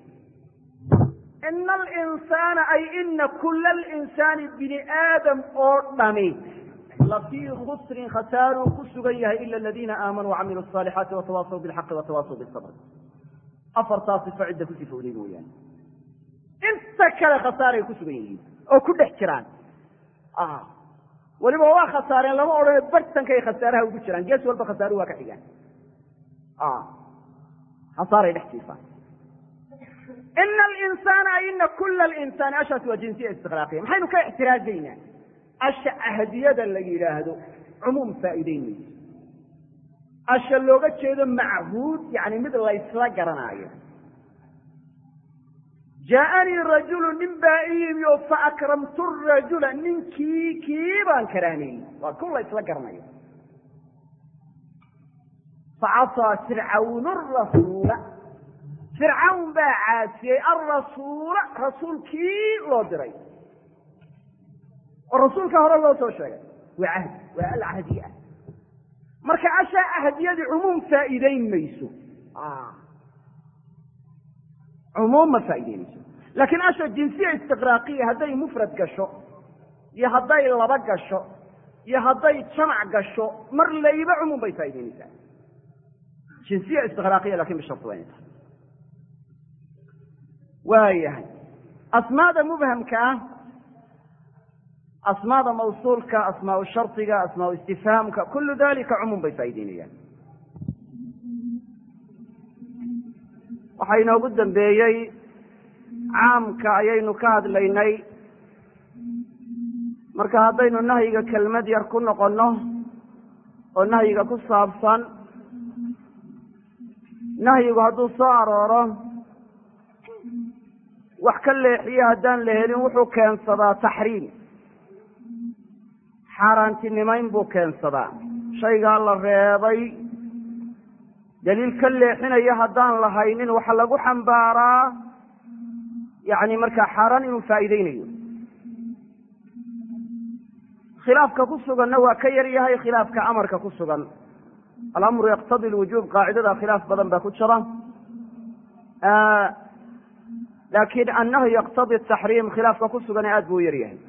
إن الإنسان أي إن كل الإنسان بني آدم أردمي لفي خسر خسار خسريها إلا الذين آمنوا وعملوا الصالحات وتواصوا بالحق وتواصوا بالصبر أفرطاس فعدة كل فؤلين يعني انت كلا خسارة كسبين او كل احترام اه ولما هو خسارة لما اورد برتن كي خسارها وكجران جيس والبا خساره waa ka xigaan اه خسارة الاحتفال ان الانسان ان كل الانسان اشهد وجنسية استغراقية محينو كا احتراجين اشا اهدية اللي يلاهدو عموم فائدين اشا اللوغة جيدو معهود يعني مثل الله يسلا قرنايو جاءني رجل من بائيم فأكرمت الرجل من كي كيبان كراني وكل يتلقرني فعصى فرعون الرسول فرعون باعاتي الرسول رسول كي لو دري الرسول كهر الله توشي وعهد والعهدية مركا عشاء هدية عموم فائدين ميسو آه عموم فائدين لكن أشياء جنسية استغراقية هذي مفرد قشو يا هذي لبق قشو يا هذي شمع قشو مر ليبع عموم بيفائدين جنسية استغراقية لكن بالشرط وين وهي أسماء مبهم كا أسماء موصول كا أسماء الشرط كا أسماء استفهام كا كل ذلك عموم بيفائدين يعني waxayna ugu dambeeyay caamka ayaynu ka hadlaynay marka haddaynu nahyiga kelmad yar ku noqonno oo nahyiga ku saabsan nahyigu hadduu soo arooro wax ka leexiyo haddaan la helin wuxuu keensadaa taxriim xaaraantinimayn buu keensadaa shaygaa la reebay daliil ka leexinaya haddaan lahaynin waxa lagu xambaaraa yani markaa xaaraan inuu faa'iideynayo. khilaafka ku suganna waa ka yar yahay khilaafka amarka ku sugan. alamru yaqtadi lwujuub qaacidada khilaaf badan baa ku jira, laakin annahyu yaqtadi taxriim khilaafka ku sugan aad buu u yar yahay.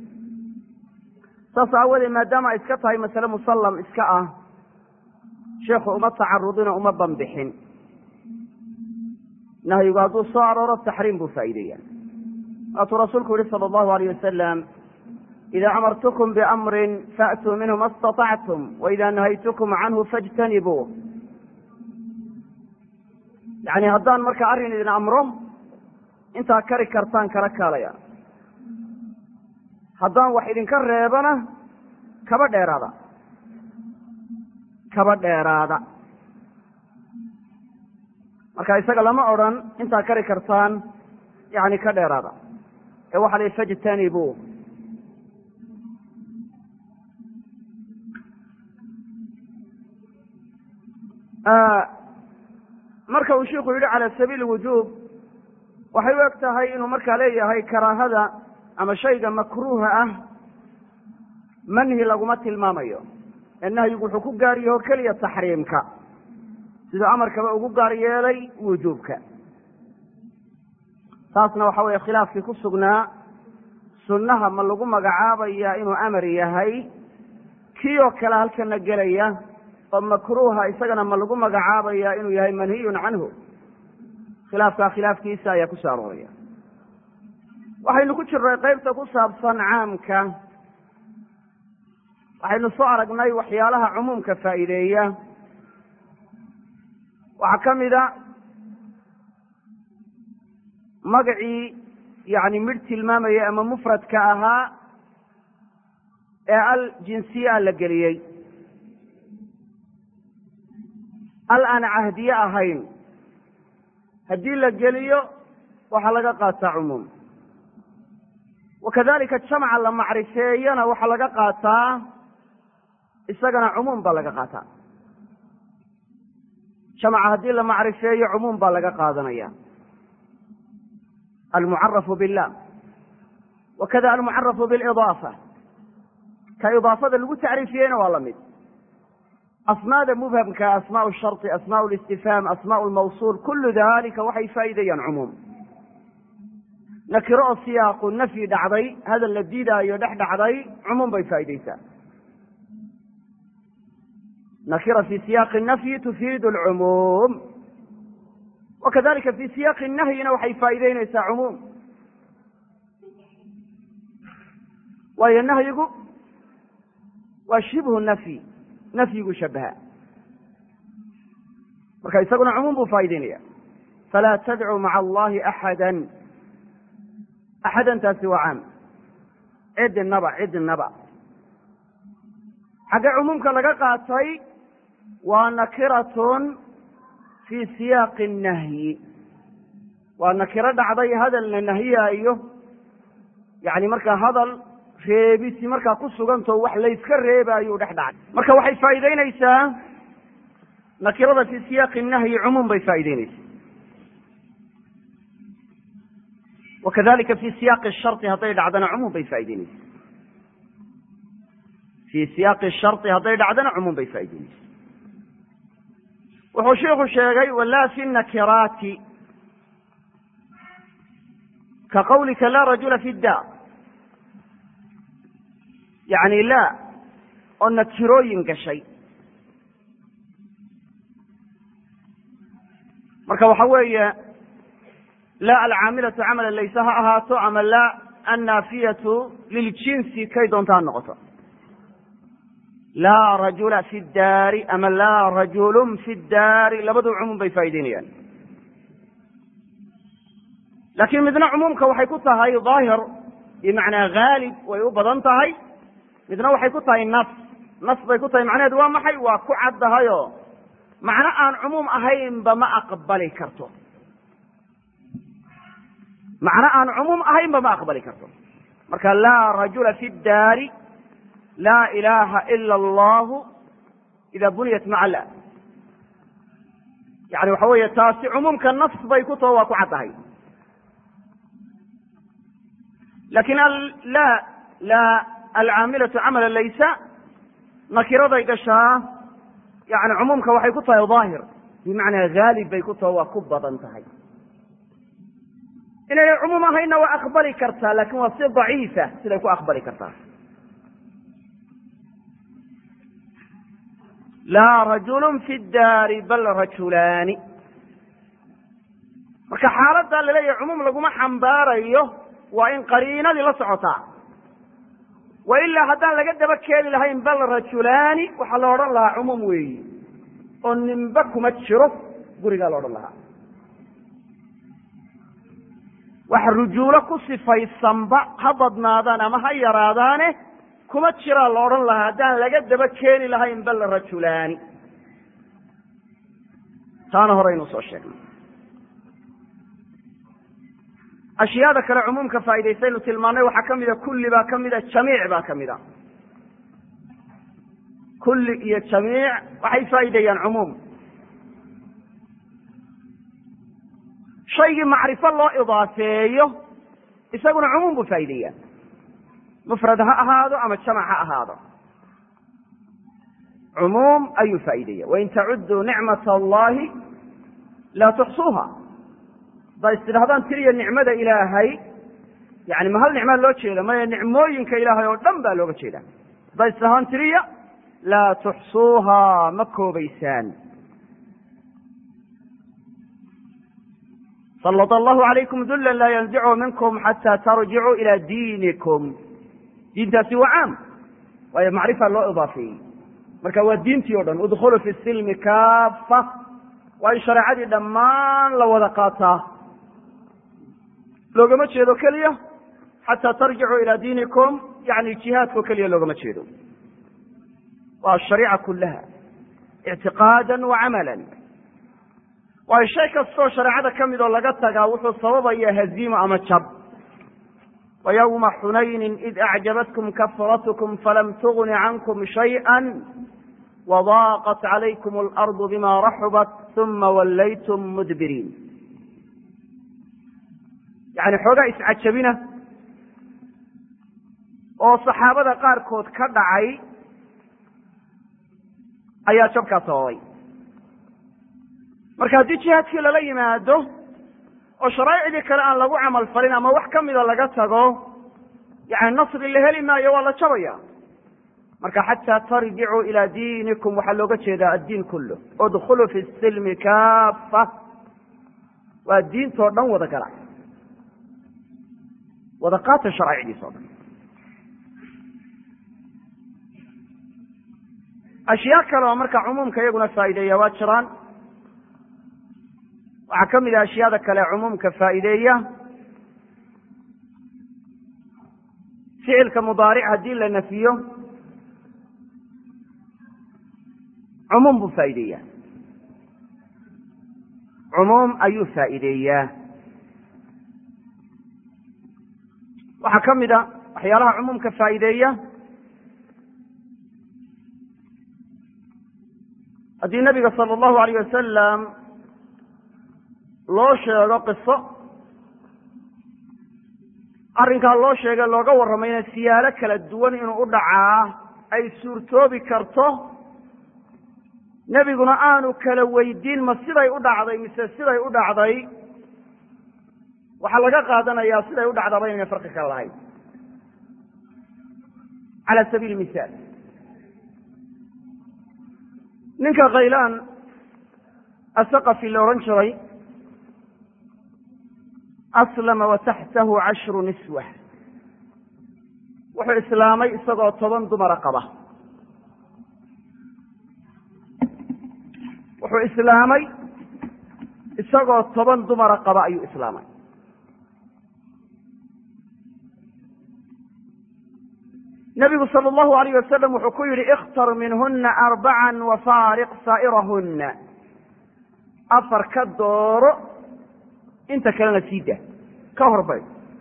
saas aawadeed maadaama ay iska tahay masale musallam iska ah, sheekhu uma tacarudina uma banbixin. nahyigu hadduu soo arooro taxriim buu faa'iideeya. waatuu rasuulku yihi sala allahu alayh wasalam, ida amartukum biamrin faatuu minhu ma istatactum waida nahaytukum canhu faijtanibuu. yani haddaan marka arrin idin amro intaa kari kartaan kala kaalaya, haddaan wax idinka reebana kaba dheeraada kaba dheeraada marka isaga lama odhan intaa kari kartaan yani ka dheeraada, ee waxa la fajtanibuu. marka uu shiku yidhi cala sabiili wujuub, waxay u eg tahay inuu markaa leeyahay karaahada ama shayga makruuha ah manhi laguma tilmaamayo, ee nahyigu wuxuu ku gaar yaho keliya taxriimka, siduu amarkaba ugu gaar yeelay wujuubka. taasna waxa weeye khilaafkii ku sugnaa sunnaha ma lagu magacaabaya inuu amar yahay, kii oo kale halkana gelaya oo makruuha isagana ma lagu magacaabaya inuu yahay manhiyun canhu. khilaafkaa khilaafkiisa ayaa ku soo arooraya. waxaynu ku jirnay qaybta ku saabsan caamka. waxaynu soo aragnay waxyaalaha cumuumka faa'iideeya. waxaa ka mida magacii yani midh tilmaamaya ama mufradka ahaa ee al jinsiya la geliyey, al aan cahdiye ahayn haddii la geliyo waxaa laga qaataa cumuum. wakadalika jamca la macrifeeyana waxaa laga qaataa isagana cumuum baa laga qaataa. jamca haddii la macrifeeyo cumuum baa laga qaadanaya. almucarafu billah wakada almucarafu bilidaafa, ka idaafada lagu tacriifiyeyna waa la mid. asmaada mubhamka, asmaa sharطi, asmaa listifhaam, asmaa lmawsuul, kulu dalika waxay faa'iidayaan cumuum. nakiro oo siyaaqu nafyi dhacday, hadal la diidaayo dhex dhacday, cumuum bay faa'iideysaa. nakira fi siyaaqi nafyi tufiidu alcumuum, wakadalika fi siyaaqi nahyina waxay faa'iideyneysaa cumuum. waayo nahyigu waa shibhu nafyi, nafyigu shabaha, marka isaguna cumuum buu faa'ideynaya. falaa tadcuu maca allahi axada, axadantaasi waa caam, cidinaba cidinaba. xagga cumuumka laga qaatay waa nakiratun fii siyaaqi nahyi, waa nakiro dhacday hadalna nahiyaayo, yani markaa hadal reebisi markaa ku sugantao wax layska reebaayo dhex dhacay. marka waxay faa'iideyneysaa nakirada fii siyaaqi nahyi cumuum bay faa'ideyneysaa. wakadalika fi siyaaqi sharطi hadday dhacdana cumuum bay faa'ideyneysaa. fii siyaaqi sharطi hadday dhacdana cumuum bay faa'ideyneysaa. wuxuu sheikhu sheegay walaa fi nakiraati ka qawlika laa rajula fi daar, yani laa oo nakirooyin gashay. marka waxa weeye laa alcaamilatu camalan laysa ha ahaato, ama laa annaafiyatu liljinsi kay doonta ha noqoto. laa rajula fi daari ama laa rajulun fi daari, labadu cumuum bay faa'ideynayaan. laakiin midna cumuumka waxay ku tahay daahir, bimacnaa haalib way u badan tahay. midna waxay ku tahay nas, nas bay ku tahay. macnaheedu waa maxay? waa ku caddahayo macno aan cumuum ahaynba ma aqbali karto, macno aan cumuum ahaynba ma aqbali karto. marka laa rajula fi daari, laa ilaha ila allahu ida buniyat maca la, yani waxa weeye taasi cumuumka nas bay ku taho waa ku caddahay. lakin la la alcaamilatu camala laysa nakiraday gashaa yani cumuumka waxay ku tahay daahir bimacnaa haalib bay ku taho waa ku badan tahay. inaynay cumuum ahayna waa aqbali kartaa lakin waa si daciifa siday ku aqbali kartaa. laa rajulu fi daari bal rajulaani. marka xaaladdaa laleeyahay cumuum laguma xambaarayo waa in qariinadii la socotaa. wa ilaa haddaan laga daba keeni lahayn bal rajulaani waxaa la odhan lahaa cumuum weeyi oo ninba kuma jiro gurigaa la odhan lahaa. wax rujuulo ku sifaysanba ha badnaadaan ama ha yaraadaane kuma jiraa la odhan lahaa haddaan laga daba keeni lahayn bal rajulaani. taana horeynu soo sheegnay. ashyaada kale cumuumka faa'idaysaynu tilmaanay waxaa ka mida kulli baa ka mida jamiic baa ka mida. kulli iyo jamiic waxay faa'ideeyaan cumuum. shaygii macrifo loo idaafeeyo isaguna cumuum buu faa'ideeyaa, mufrad ha ahaado ama jamac ha ahaado, cumuum ayuu faa'ideeya. wain tacudduu nicmat allahi laa tuxsuuha. hadday istidhahdaan tiriya nicmada ilaahay, yani ma hal nicmaa loo jeeda maya nicmooyinka ilaahay oo dhan baa looga jeeda. hadday istidhahdaan tiriya laa tuxsuuha ma koobaysaan. sallط allahu calaykum dula laa yanzichu minkum xataa tarjicuu ila diinikum. diintaasi waa caam, waayo macrifa loo idaafeeyey, marka waa diintii o dhan. udkhuluu fi silmi kaafa, waa in shareecadii dhammaan la wada qaataa. loogama jeedo keliya xataa tarjicuu ila diinikum, yani jihaadko keliya loogama jeedo. waa ashariica kulaha ictiqaada wa camala. waayo shay kastoo shareecada ka mid oo laga tagaa wuxuu sababaya haziimo ama jab. وyومa xunayni إid أعjabatkum kafratkum falam tugni cankum شhayئa وضاaqت عalaykum الأrض bima raxubat ثuma wallaytum mudbiriin. yani xoogaa iscajabina oo saxaabada qaarkood ka dhacay ayaa jabkaa sababay. marka haddii jihaadkii lala yimaado oo sharaa'icdii kale aan lagu camal falin ama wax kamida laga tago, yani nasri la heli maayo, waa la jabaya. marka xataa tarjicuu ilaa diinikum waxaa looga jeedaa addiin kullu. udkhuluu fi silmi kaafa, waa diintoo dhan wada gala, wada qaata sharaa'icdiisa o dhan. ashyaa kale oo marka cumuumka iyaguna faa'ideeya waa jiraan. waxaa ka mid ah ashyaada kale cumuumka faa'iideeya ficilka mudaaric haddii la nafiyo cumuum buu faa'ideeyaa, cumuum ayuu faa'iideeyaa. waxaa ka mid a waxyaalaha cumuumka faa'iideeya haddii nabiga sala allahu alayh wasalam loo sheego qiso, arrinkaa loo sheegay looga warramayna siyaalo kala duwan inuu u dhacaa ay suurtoobi karto, nebiguna aanu kala weydiin ma siday u dhacday mise siday u dhacday, waxaa laga qaadanayaa siday u dhacdaba inayna farqi kala lahayn. cala sabiili misaal, ninka khaylaan asaqafi la odhan jiray aslama wa taxtahu cashru niswa. wuxuu islaamay isagoo toban dumara qaba. wuxuu islaamay isagoo toban dumara qaba ayuu islaamay. nabigu sala allahu alayh wasalam wuxuu ku yihi ikhtar minhuna arbacan wafaariq saa'irahuna. afar ka dooro inta kalena sii dah, ka horbay.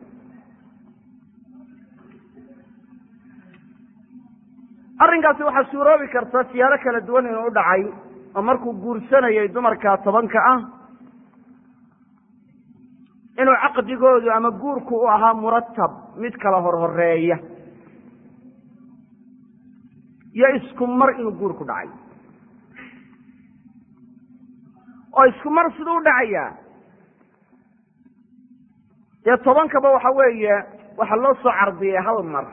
arrinkaasi waxaa suuroobi karta siyaalo kala duwan inuu u dhacay, oo markuu guursanayay dumarka tobanka ah inuu caqdigoodu ama guurku u ahaa muratab mid kala horhoreeya iyo isku mar inuu guurku dhacay oo isku mar siduu u dhacayaa dee tobankaba waxa weeye waxaa loo soo cardiyay hal mar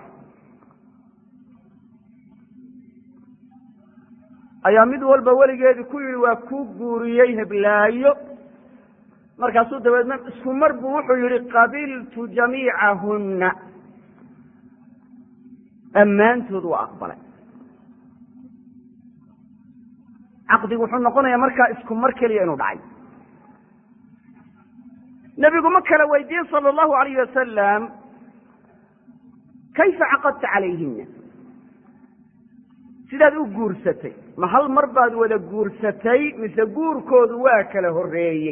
ayaa mid walba weligeedii ku yidhi waa kuu guuriyey heblaayo markaasuu dabeedna isku mar buu wuxuu yidhi qabiltu jamiicahunna dhammaantood waa aqbalay caqdigu wuxuu noqonayaa markaa isku mar keliya inuu dhacay nebigu ma kala weydiin sala allahu alayh wasalam kayfa caqadta calayhina sidaad u guursatay ma hal mar baad wada guursatay mise guurkoodu waa kala horreeyey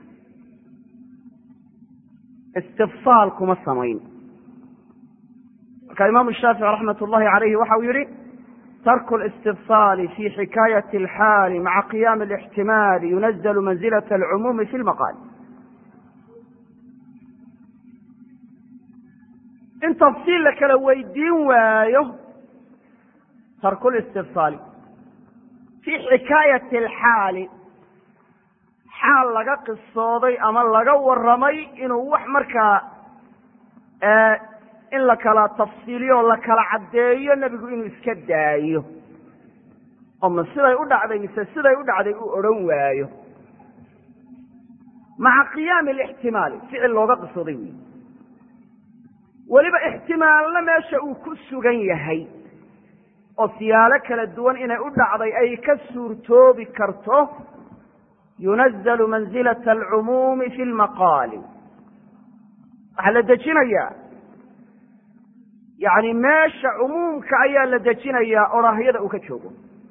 istifsaal kuma samayn marka imaamu shaafici raxmat ullahi calayhi waxa uu yihi tarku اlistifsaali fi xikaayati alxaali maca qiyaami alixtimaali yunazalu manzilat alcumuumi fi lmaqaali in tafsiil la kala weydiin waayo tarku listifsaali fii xikaayati alxaali xaal laga qisooday ama laga warramay inuu wax markaa in la kala tafsiiliyo o la kala caddeeyo nebigu inuu iska daayo oo ma siday u dhacday mise siday u dhacday uu odhan waayo maca qiyaami alixtimaali ficil looga qisooday wey weliba ixtimaalna meesha uu ku sugan yahay oo siyaalo kala duwan inay u dhacday ay ka suurtoobi karto yunazalu manzilata alcumuumi fi lmaqaali waxaa la dejinayaa yacni meesha cumuumka ayaa la dejinayaa oraahyada uu ka joogo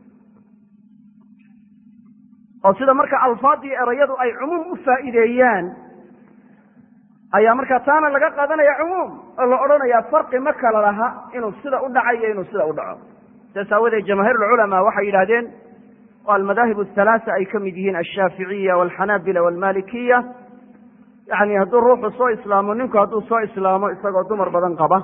oo sida marka alfaadii erayadu ay cumuum u faa'iideeyaan ayaa markaa taana laga qaadanaya cumuum oo la odhanayaa farqi ma kala laha inuu sida u dhacayo inuu sida u dhaco saas aawadeed jamaahiir alculamaa waxay yidhahdeen oo almadaahib athalaatha ay ka mid yihiin alshaaficiya walxanaabila walmalikiya yani hadduu ruuxu soo islaamo ninku hadduu soo islaamo isagoo dumar badan qaba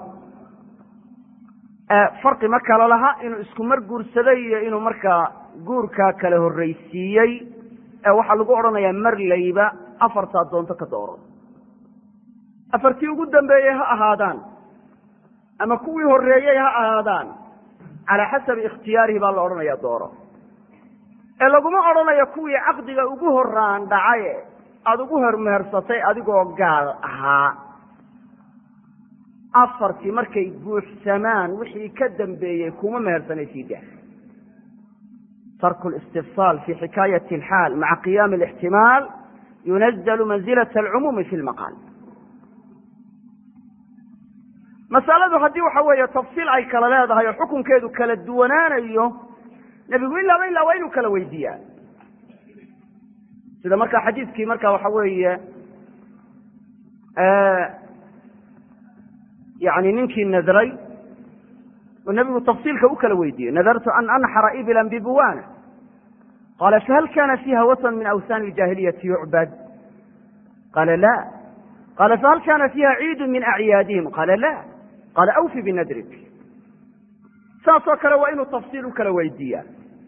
farqi ma kala laha inuu isku mar guursaday iyo inuu markaa guurkaa kala horraysiiyey ee waxaa lagu odhanayaa mar layba afartaa doonto ka dooro afartii ugu dambeeyey ha ahaadaan ama kuwii horreeyey ha ahaadaan calaa xasabi ikhtiyaarihi baa la odhanaya dooro ee laguma odhanayo kuwii caqdiga ugu horaan dhacaye aada ugu hormehersatay adigoo gaal ahaa afartii markay buuxsamaan wixii ka dambeeyey kuma mehersanaysi dah tarku listifsaal fi xikaayati alxaal maca qiyaami alixtimaal yunazalu manzilata alcumuumi fi lmaqaal masaladu haddii waxa weeye tafsiil ay kala leedahay oo xukunkeedu kala duwanaanayo nebigu ilaaba ilaa waa inuu kala weydiiyaa sida markaa xadiidkii marka waxa weeye yani ninkii nadray oo nebigu tafsiilka u kala weydiiyey nadartu an anxara ibila bibuwana qala fahal kana fiiha watn min awsan اljahiliyati yucbad qala la qala fahal kana fiiha ciidu min acyaadihim qala la qala awfi binadrik saasoo kale waa inuu tafsiil u kala weydiiyaa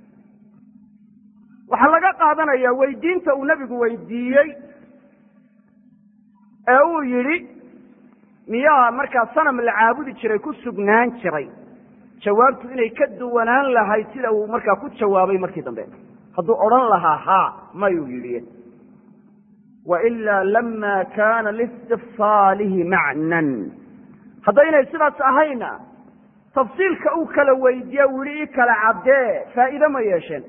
waxaa laga qaadanaya weydiinta uu nebigu weydiiyey ee uu yidhi miyaa markaa sanam la caabudi jiray ku sugnaan jiray jawaabtu inay ka duwanaan lahayd sida uu markaa ku jawaabay markii dambe hadduu odhan lahaa haa mayuu yidhi wailaa lama kana liistifsaalihi macnan haddaynay sidaas ahayna tafsiilka uu kala weydiiya u yihi i kala caddee faa'iide ma yeesheen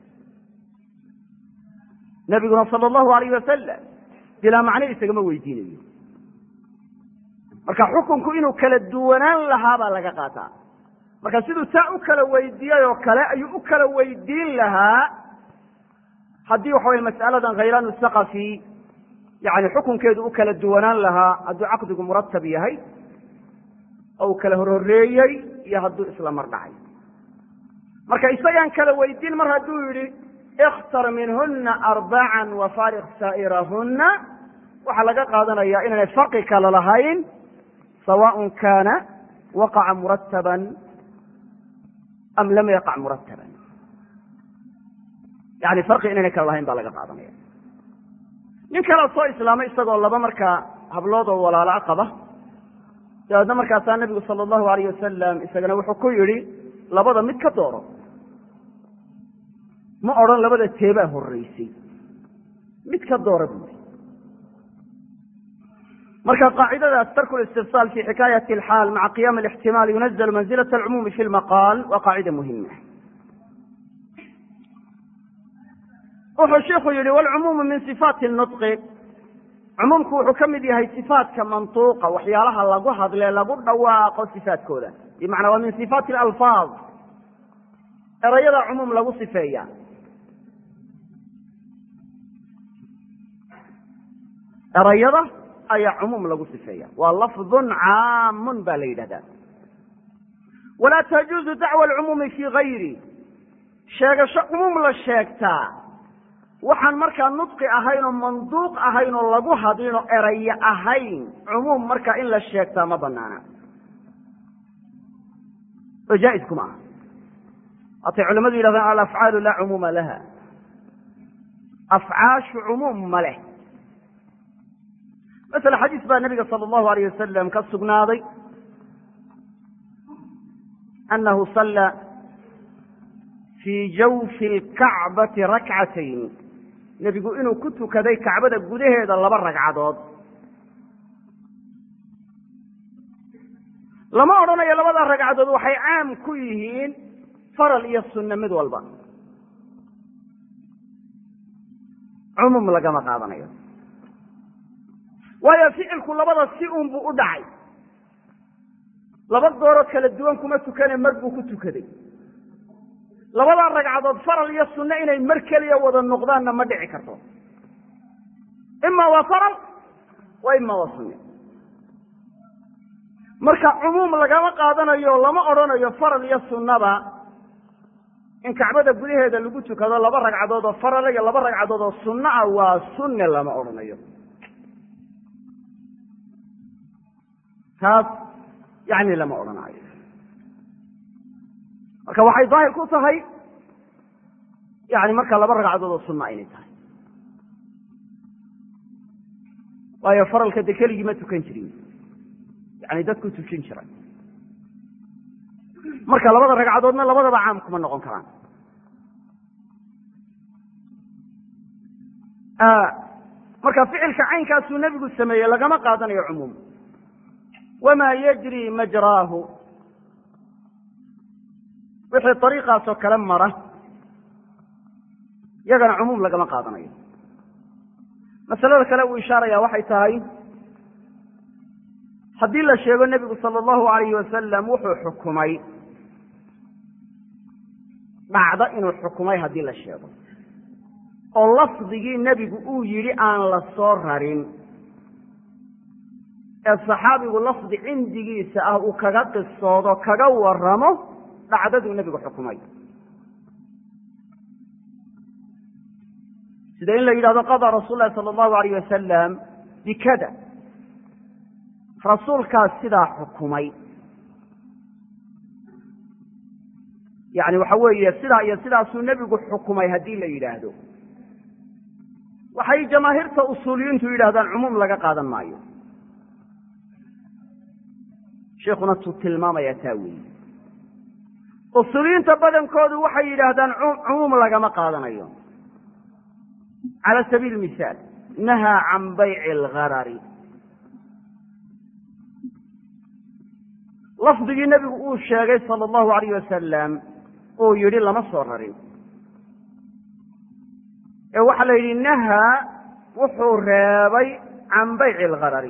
nebiguna sala allahu alayh wasalam bilaa macno isagama weydiinayo marka xukunku inuu kala duwanaan lahaa baa laga qaataa marka siduu taa u kala weydiiyey oo kale ayuu u kala weydiin lahaa haddii waxa weye mas'aladan khaylaan saqafi yani xukunkeedu u kala duwanaan lahaa hadduu caqdigu muratab yahay oo uu kala horhoreeyey iyo hadduu isla mar dhacay marka isagaan kala weydiin mar hadduu yidhi ikhtar minhuna arbacan wafariq saa'irahuna waxaa laga qaadanaya inaanay farqi kale lahayn sawaaء kana waqaca murataban am lam yaqac murataban, yani farqi inaanay kale lahayn baa laga qaadanaya. nin kalea soo islaamay isagoo laba markaa hablood oo walaala qaba, dabeedna markaasaa nabigu sala allahu alayh wasalam isagana wuxuu ku yidhi labada mid ka dooro. ma odhan labada teebaa horeysay, mid ka doora buuri. marka qaacidadaas tarku listifsaal fi xikaayati alxaal maca qiyaami alixtimaal yunazl manzilat alcumuumi fi lmaqaal waa qaacida muhima. wuxuu shiku yihi wlcumuumu min sifaati nutqi, cumuumku wuxuu ka mid yahay sifaatka mantuuqa, waxyaalaha lagu hadle lagu dhawaaqo sifaatkooda, bimacnaa waa min sifaati alfaad, erayada cumuum lagu sifeeya. erayada ayaa cumuum lagu sifeeya, waa lafdun caamun ba la yidhahdaa. walaa tajuuzu dacwa alcumuumi fi gayri, sheegasho cumuum la sheegtaa waxaan markaa nudqi ahayn oo manduuq ahayn oo lagu hadlin oo eraye ahayn, cumuum markaa in la sheegtaa ma banaana oo jaa-is kuma aha. hatay culamadu yidhahdaan alafcaalu laa cumuuma laha, afcaashu cumuum ma leh. masala xadiis baa nabiga sala allahu alayh wasalam ka sugnaaday anahu salla fii jawfi lkacbati rakcatayn, nebigu inuu ku tukaday kacbada gudaheeda laba ragcadood. lama odhanayo labada ragcadood waxay caam ku yihiin faral iyo sunne mid walba, cumuum lagama qaadanayo, waayo ficilku labada si un buu u dhacay. laba goorood kala duwan kuma tukane mar buu ku tukaday. labadaa ragcadood faral iyo sunne inay mar keliya wada noqdaanna ma dhici karto, ima waa faral wa ima waa sunne. marka cumuum lagama qaadanayo, lama odhanayo faral iyo sunnaba in kacbada gudaheeda lagu tukado laba ragcadood oo farala iyo laba ragcadood oo sunna ah waa sunne, lama odhanayo. taas yani lama odhanayo. marka waxay daahir ku tahay yani marka laba ragcadood oo sunna aynay tahay, waayo faralka de keligii ma tukan jirin, yani dadku tujin jiray. marka labada ragcadoodna labadaba caam kuma noqon karaan. marka ficilka caynkaasuu nebigu sameeyey lagama qaadanayo cumuum. wamaa yajri majraahu, wixii ariiqaasoo kale mara yagana cumuum lagama qaadanayo. masalada kale uu ishaaraya waxay tahay haddii la sheego nebigu sala allahu alayhi wasalam wuxuu xukumay dhacdo inuu xukumay haddii la sheego oo lafdigii nebigu uu yidhi aan la soo rarin, ee saxaabigu lafdi cindigiisa ah uu kaga qisoodo kaga waramo dhacdaduu nebigu xukumay, sida in la yidhahdo qadaa rasuul lahi sala allahu alayh wasalam bikada, rasuulkaas sidaa xukumay, yani waxa weeye sidaa iyo sidaasuu nebigu xukumay haddii la yidhaahdo, waxay jamaahiirta usuuliyiintu yidhahdaan cumuum laga qaadan maayo. sheikuna tuu tilmaamaya taa weyi. usuuliyiinta badankoodu waxay yidhaahdaan cumuum lagama qaadanayo. cala sabiili mihaal nahaa can bayci algarari, lafdigii nebigu uu sheegay sala allahu alayh wasalam uu yidhi lama soo rarin, ee waxaa la yidhi nahaa wuxuu reebay can bayci algarari,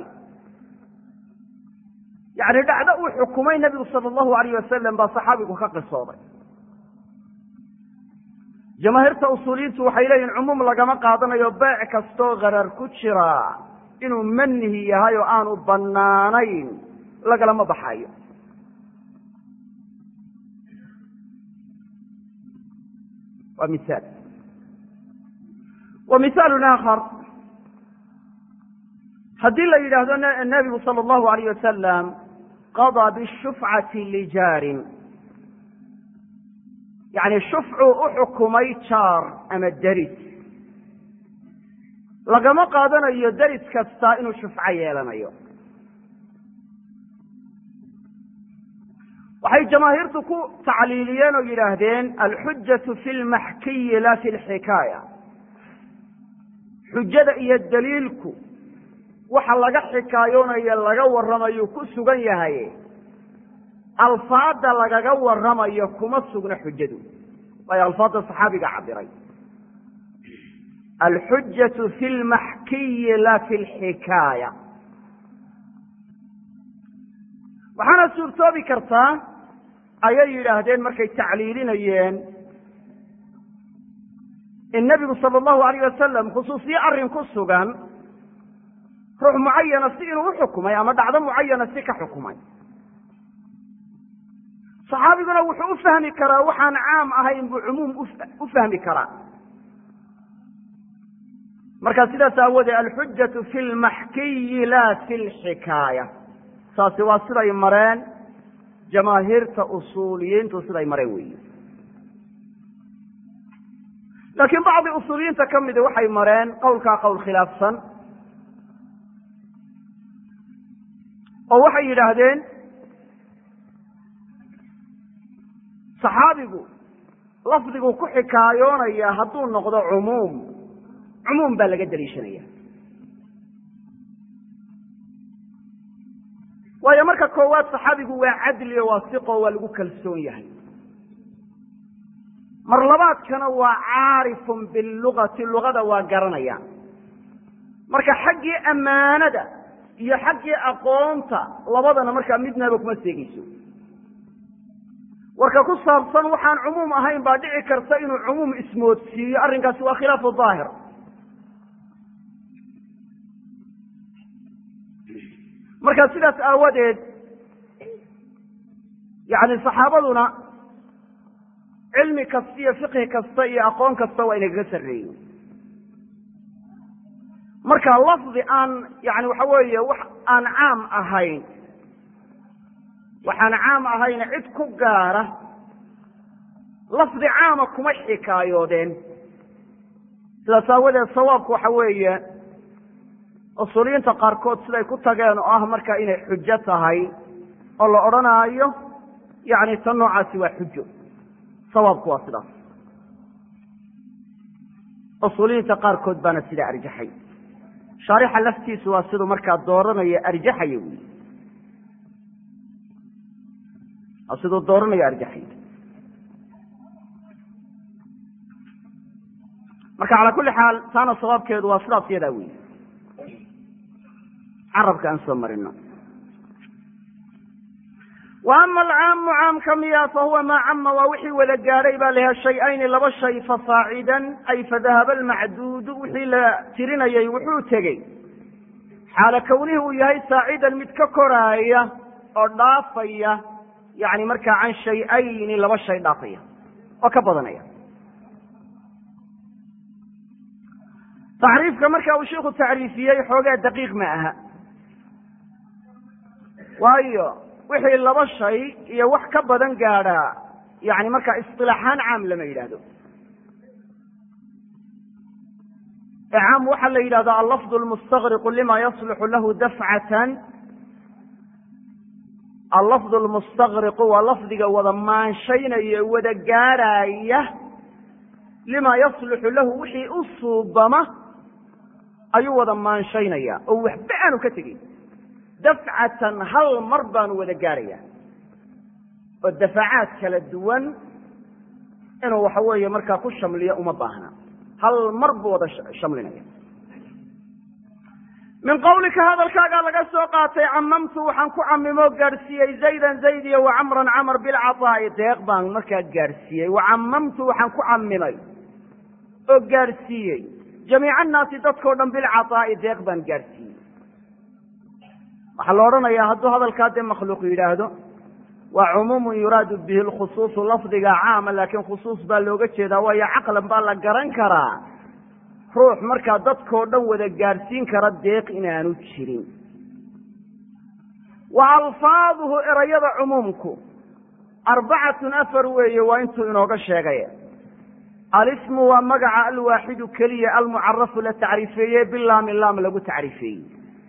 yani dhacdo uu xukumay nebigu sala allahu alayh wasalam baa saxaabigu ka qisooday. jamaahiirta usuuliyiintu waxay leeyihin cumuum lagama qaadanayo, beec kastoo garar ku jira inuu manihi yahay oo aanu banaanayn lagalama baxayo. waa mihaal. wa mihaalu aakhar haddii la yidhaahdo nebigu sala allahu alayh wasalam qadaa bishufcati lijaarin, yacni shufcuu u xukumay jaar ama deris, lagama qaadanayo deris kasta inuu shufco yeelanayo. waxay jamaahiirtu ku tacliiliyeen oo yidhaahdeen alxujatu fi lmaxkiyi la fi lxikaaya, xujada iyo daliilku waxa laga xikaayoonayo laga warramayo ku sugan yahay, alfaada lagaga warramayo kuma sugna xujadu, waayo alfaada saxaabiga cabiray. alxujatu fi lmaxkiyi la fi lxikaaya. waxaana suurtoobi kartaa ayay yidhaahdeen markay tacliilinayeen in nebigu sala allahu alayh wasalam khusuusiye arrin ku sugan ruux mucayana si inuu uxukumay ama dhacdo mucayana si ka xukumay. saxaabiguna wuxuu u fahmi karaa waxaan caam ahayn buu cumuum u fahmi karaa. marka sidaas aawoodee alxujatu fi lmaxkiyi la fi lxikaaya, taasi waa siday mareen jamaahiirta usuuliyiintu siday mareen weyi. laakiin bacdi usuuliyiinta ka midi waxay mareen qowlkaa qowl khilaafsan oo waxay yidhaahdeen saxaabigu lafdiguu ku xikaayoonaya hadduu noqdo cumuum, cumuum baa laga daliishanaya. waayo marka koowaad saxaabigu waa cadli o waa siqo, waa lagu kalsoon yahay. mar labaadkana waa caarifun bilugati, lugada waa garanaya. marka xaggii ammaanada iyo xaggii aqoonta labadana markaa midnaba kuma seegayso. warka ku saabsan waxaan cumuum ahayn baa dhici karta inuu cumuum ismoodsiiyo, arrinkaasi waa khilaafu daahir. marka sidaas aawadeed yani saxaabaduna cilmi kasta iyo fiqhi kasta iyo aqoon kasta waa inagaga sarreeyo. marka lafdi aan yani waxa weeye wax aan caam ahayn, waxaan caam ahayn cid ku gaara lafdi caama kuma xikaayoodeen. sidaas aawadeed sawaabku waxa weeye usuuliyiinta qaarkood siday ku tageen oo ah marka inay xujo tahay oo la odhanaayo yani tan noocaasi waa xujo. sawaabku waa sidaas. usuuliyiinta qaarkood baana sidaa arjaxay. shaarixa laftiisu waa siduu markaa dooranaya arjaxaya wy waa siduu dooranaya arjaxay. marka calaa kulli xaal taana sawaabkeedu waa sidaas yadaa wey, carabka aan soo marino. wa ama alcaamu caamka miya fahuwa maa cama, waa wixii wada gaadhay baa laha shay-ayni laba shay fasaacidan, ay fadahaba almacduudu wixii la tirinayay wuxuu tegey xaala kownihi uu yahay saacidan mid ka koraaya oo dhaafaya, yani markaa can shay-ayni laba shay dhaafaya oo ka badanaya. tacriifka marka uu sheikhu tacriifiyey xoogaa daqiiq ma aha, waayo wixii laba shay iyo wax ka badan gaadhaa yani markaa isilaaxaan caam lama yidhaahdo. caam waxaa la yidhahda allafظ lmustagriqu lima yaslixu lahu dafcatan. allafظ lmustagriqu waa lafdiga wada maanshaynaya wada gaadhaaya lima yaslixu lahu wixii u suubama ayuu wada maanshaynaya oo waxba aanu ka tegin. dafcatan hal mar baanu wada gaadhaya oo dafacaad kala duwan inuu waxa weeye markaa ku shamliyo uma baahna, hal mar buu wada shamlinaya. min qawlika hadalkaagaa laga soo qaatay camamtu waxaan ku camimo gaadhsiiyey zaydan zayd iyo wacamran camr bilcaطaa'i, deeq baan markaa gaadhsiiyey. wacamamtu waxaan ku camimay oo gaadhsiiyey jamiica annaasi dadkao dhan bilcaطaa'i, deeq baan gaadhsiiyey. waxaa la odhanayaa hadduu hadalkaa dee makhluuq yidhaahdo waa cumuumun yuraadu bihi lkhusuusu, lafdiga caama laakiin khusuus baa looga jeedaa, waayo caqlan baa la garan karaa ruux markaa dadkoo dhan wada gaadhsiin kara deeq inaanu jirin. wa alfaaduhu erayada cumuumku arbacatun afar weeye waa intuu inooga sheegay. alismu waa magaca alwaaxidu keliya almucarafu la tacriifeeye bilaami laam lagu tacriifeeyey.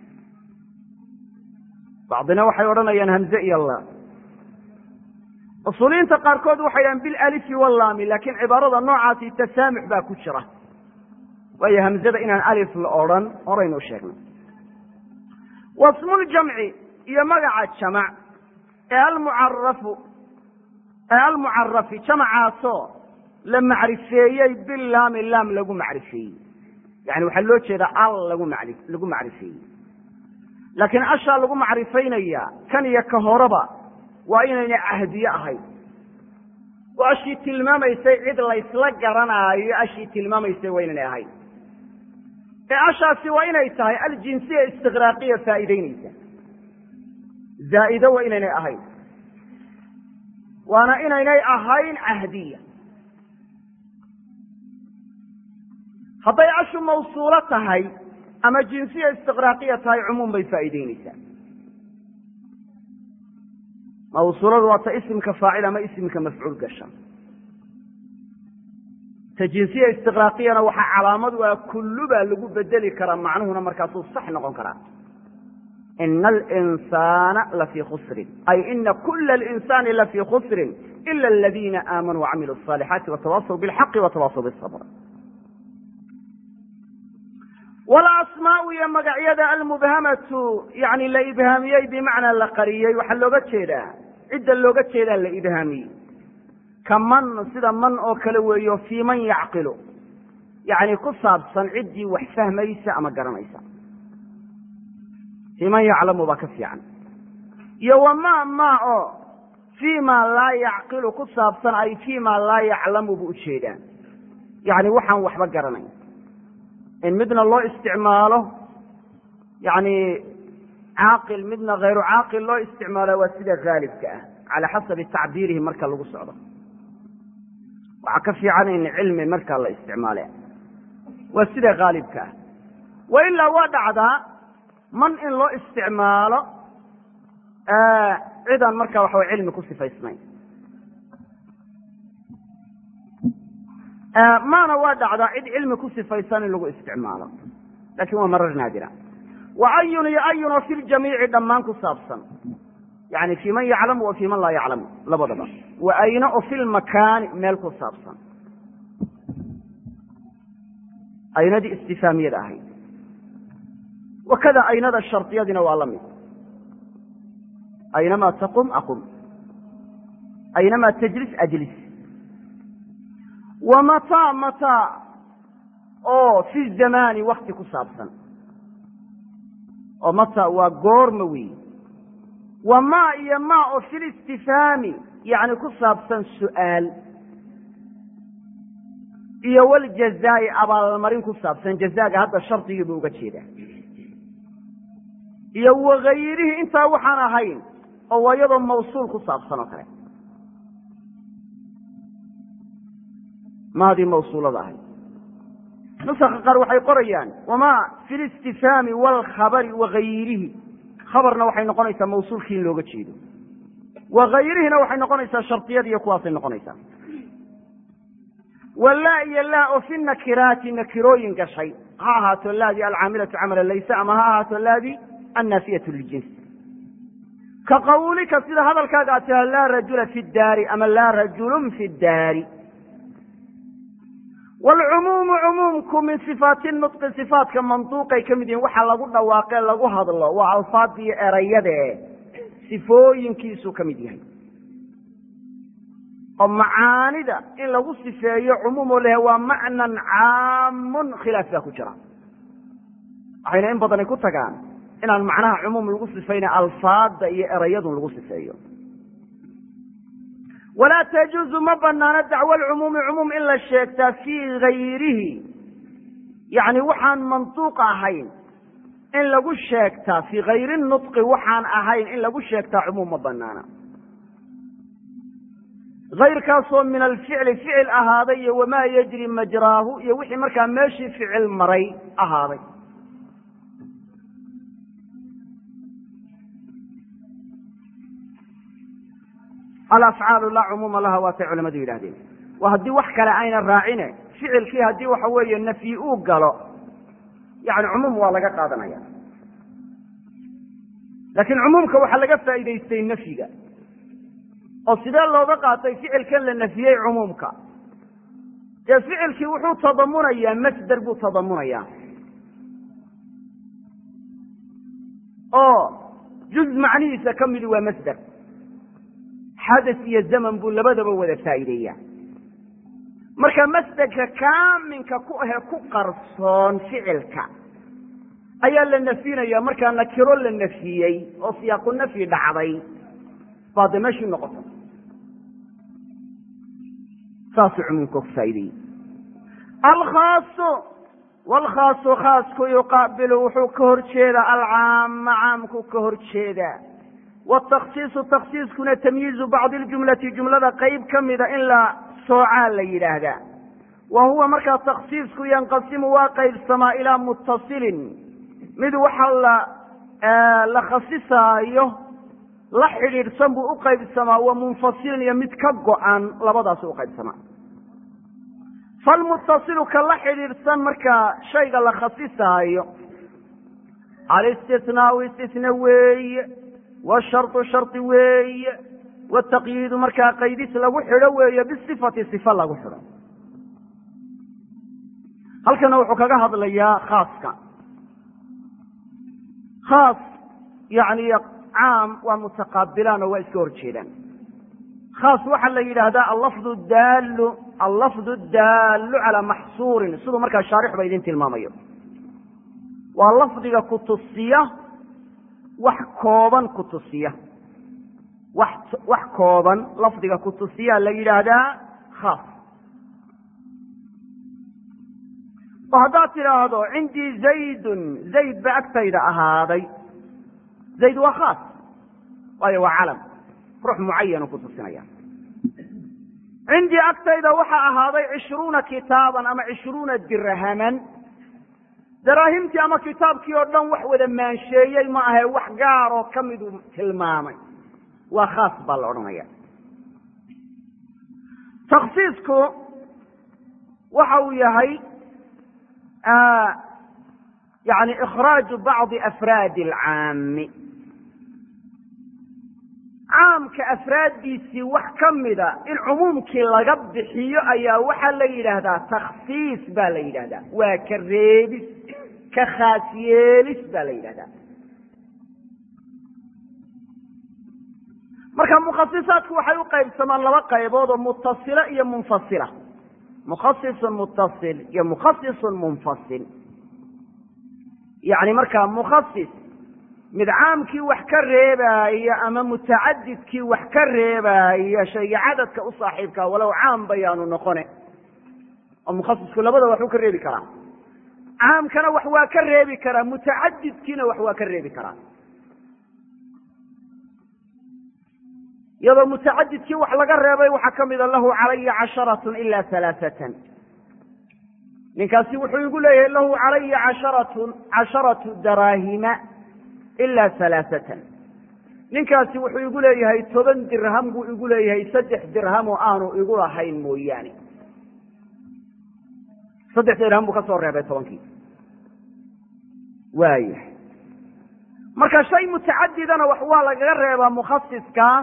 bacdina waxay odhanayaan hamze iyo laam. usuuliyiinta qaarkood waxay dhahaan bilalifi wallaami, laakiin cibaarada noocaasi tasaamux baa ku jira, waayo hamzada inaan alif la odhan horaynu u sheegnay. wasmuljamci iyo magaca jamac ee almucarafu ee almucarafi jamacaasoo la macrifeeyey bilaami laam lagu macrifeeyey, yani waxaa loo jeedaa al lagu mari lagu macrifeeyey. laakiin ashaa lagu macrifaynaya kan iyo ka horeba waa inayna cahdiye ahayn, oo ashii tilmaamaysay cid laysla garanaayo ashii tilmaamaysay waa inaynay ahayn. ee ashaasi waa inay tahay aljinsiya istiqraaqiya faa'iideynaysa, zaa'ide waa inaynay ahayn, waana inaynay ahayn cahdiya. hadday ashu mawsuulo tahay ama jinsiya istiqraaqiya tahay cumuum bay faa'iideynaysaa. mawsuuladu waa ta isimka faacil ama isimka mafcuul gasha. ta jinsiya istiqraaqiyana waxaa calaamad waa kullu baa lagu bedeli karaa, macnuhuna markaasuu sax noqon karaa. ina alinsaana lafii khusrin, ay ina kula alinsaani lafii khusrin ila aladiina aamanuu wacamiluu asaalixaati watawaasaw bilxaqi watawaasaw bisabr. walasmaau iyo magacyada almubhamatu, yani la ibhaamiyey bimacnaa la qariyey, waxaa looga jeedaa cidda looga jeedaa la ibhaamiyey. ka man sida man oo kale weeyo fii man yacqilu, yani ku saabsan ciddii wax fahmaysa ama garanaysa. fii man yaclamu baa ka fiican. iyo wama ma oo fii ma laa yacqilu ku saabsan, ay fii ma laa yaclamu bu ujeedaa, yani waxaan waxba garanay. in midna loo isticmaalo yani caaqil, midna hayru caaqil loo isticmaalo waa sida haalibka ah cala xasabi tacbiirihi marka lagu socdo. waxaa ka fiican in cilmi markaa la isticmaale, waa sida haalibka ah. wa ilaa waa dhacdaa man in loo isticmaalo cidaan markaa waxa way cilmi ku sifaysnayn. maana waa dhacdaa cid cilmi ku sifaysan in lagu isticmaalo, lakin waa marar naadira. wa ayun iyo ayun oo fi ljamiici dhammaan ku saabsan, yani fii man yaclamu wa fii man laa yaclamu labadaba. wa ayna oo fi lmakaani meel ku saabsan, aynadii istifaamiyada ahayd. wakada aynada shardiyadina waa la mid. aynamaa taqum aqum, aynamaa tajlis ajlis. wa mataa mataa oo fi zamaani wakti ku saabsan, oo mataa waa goorma weyi. wa ma iyo ma oo fi listifaami, yani ku saabsan su'aal. iyo waljazaa'i abaalmarin ku saabsan, jazaaga hadda shardigii buu uga jeedaa. iyo wagayrihi intaa waxaan ahayn oo waa iyadoo mawsuul ku saabsan oo kale, maadii mawsuulada ahayd. nusakha qaar waxay qorayaan wama fi listifaami waalkhabari wagayrihi, khabarna waxay noqonaysaa mawsuulkii in looga jeedo, wagayrihina waxay noqonaysaa shardiyada iyo kuwaasay noqonaysaa. walaa iyo laa oo fi nakiraati nakirooyin gashay, ha ahaato laadii alcaamilatu camala laysa ama ha ahaato laadii annaafiyatu liljins. ka qawlika sida hadalkaaga aad tiraa laa rajula fi daari ama laa rajulun fi daari. waalcumuumu cumuumku min sifaati nutqi, sifaatka manduuqay ka mid yihiin, waxa lagu dhawaaqee lagu hadlo waa alfaadda iyo erayade sifooyinkiisuu ka mid yahay. oo macaanida in lagu sifeeyo cumuum oo lehe waa macnan caamun, khilaaf baa ku jira. waxayna in badani ku tagaan inaan macnaha cumuum lagu sifayna alfaadda iyo erayadun lagu sifeeyo. walaa tajuuzu ma banaano dacwo alcumuumi cumuum in la sheegtaa fii gayrihi, yani waxaan mantuuq ahayn in lagu sheegtaa, fii gayri nutqi waxaan ahayn in lagu sheegtaa cumuum ma banaana. hayrkaasoo min alficli ficil ahaaday iyo wamaa yajri majraahu iyo wixii markaa meeshii ficil maray ahaaday. alafcaalu laa cumuuma laha waatay culamadu yidhahdeen. waa haddii wax kale ayna raacine ficilkii haddii waxa weeye nafyi uu galo yani cumuum waa laga qaadanaya, laakiin cumuumka waxaa laga faa'iidaystay nafyiga. oo sidee looga qaatay ficilkan la nafiyey cumuumka? dee ficilkii wuxuu tadamunayaa masder buu tadamunayaa oo juz macnihiisa ka midi waa masder, xadas iyo zaman buu labadaba wada faa'iideeyaa. marka masderka kaaminka ku ahe ku qarsoon ficilka ayaa la nafyinaya. markaa nakiro la nafiyey oo siyaaqu nafyi dhacday baa de meeshii noqota. saasuu cumuumka ku faa'ideeyey. alkhaasu waalkhaasu khaasku yuqaabilu wuxuu ka hor jeedaa alcaama, caamku ka hor jeedaa. watakhsiisu takhsiiskuna tamyiizu bacdi ljumlati jumlada qayb ka mida in la soocaa la yidhaahdaa. wa huwa markaa takhsiisku yanqasimu waa qaybsamaa ilaa muttasilin, mid waxa la la khasisaayo la xidhiidhsan buu u qaybsamaa, wa munfasilin iyo mid ka go-an, labadaas u qaybsamaa. falmuttasilu ka la xidhiidhsan markaa shayga la khasisaayo alistinaau istisna weeye, washardu shardi weeye, wataqyiidu markaa qaydis lagu xidho weeye, bisifati sifa lagu xidho. halkana wuxuu kaga hadlayaa khaaska. khaas yani caam waa mutaqaabilaan oo waa iska hor jeedaan. khaas waxaa la yidhaahdaa allafdu daallu allafdu daallu calaa maxsuurin, siduu markaa shaarix ba idin tilmaamayo. waa lafdiga kutusiya wax kooban kutusiya wax wax kooban lafdiga kutusiyaa la yidhaahdaa khaas. oo haddaad tidhaahdo cindii zaydun, zayd ba agtayda ahaaday, zayd waa khaas, waayo waa calam ruux mucayanu kutusinaya. cindii agtayda waxaa ahaaday cishruuna kitaaban ama cishruuna dirhaman, daraahimtii ama kitaabkii oo dhan wax wada maansheeyey ma ahe wax gaaroo ka miduu tilmaamay, waa khaas baa la odhanaya. takhsiisku waxa uu yahay yani ikhraaju bacdi afraadi alcaami, caamka afraaddiisii wax ka mida in cumuumkii laga bixiyo ayaa waxaa la yidhaahdaa takhsiis baa la yidhahdaa. waa ka reebis, ka khaas yeelis baa la yidhahdaa. marka mukhasisaadku waxay u qaybsamaan laba qaybood oo mutasila iyo munfasila. mukhasisun mutasil iyo mukhasisun munfasil. yani markaa mukhasis mid caamkii wax ka reebaaya ama mutacadidkii wax ka reebaaya shayga cadadka u saaxiibkaa walow caam bayaanu noqone. oo mukhasisku labada waxuu ka reebi karaa, caamkana wax waa ka reebi karaa, mutacadidkiina wax waa ka reebi karaa. iyadoo mutacadidkii wax laga reebay waxaa ka mida lahu calaya casharatun ila halaaatan. ninkaasi wuxuu igu leeyahay lahu calaya casharatun casharatu daraahima ila halaaatan. ninkaasi wuxuu igu leeyahay toban dirham buu igu leeyahay, saddex dirham oo aanu igu lahayn mooyaane. saddex dirham buu ka soo reebay tobankii. waaya marka shay mutacadidana wax waa lagaga reebaa mukhasiska,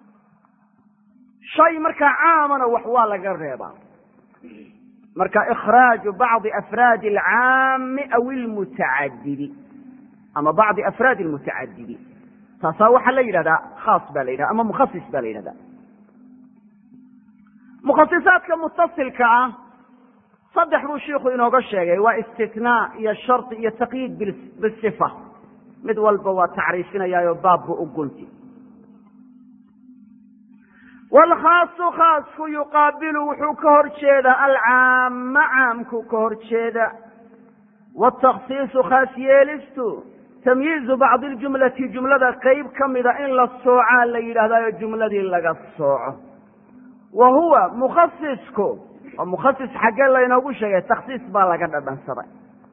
shay markaa caamana wax waa laga reebaa. marka ikhraaju bacdi afraadi alcaami aw ilmutacadidi ama bacdi afraadi almutacadidi, taasaa waxaa la yidhahdaa khaas baa la yidhahda ama mukhasis baa la yidhahdaa. mukhasisaadka mutasilka ah saddex buu shiiku inooga sheegay, waa istinaa iyo shardi iyo taqyiid bisifa. mid walba waa tacriifinayaayo baabbu u gunti. waalkhaasu khaasku yuqaabilu wuxuu ka hor jeedaa alcaama, caamku ka hor jeeda. watakhsiisu khaas yeelistu tamyiizu bacdi ljumlati, jumlada qayb ka mida in la soocaa la yidhahdaayo jumladii laga sooco. wahuwa mukhasisku oo mukhasis xaggee laynoogu sheegay takhsiis baa laga dhadhansaday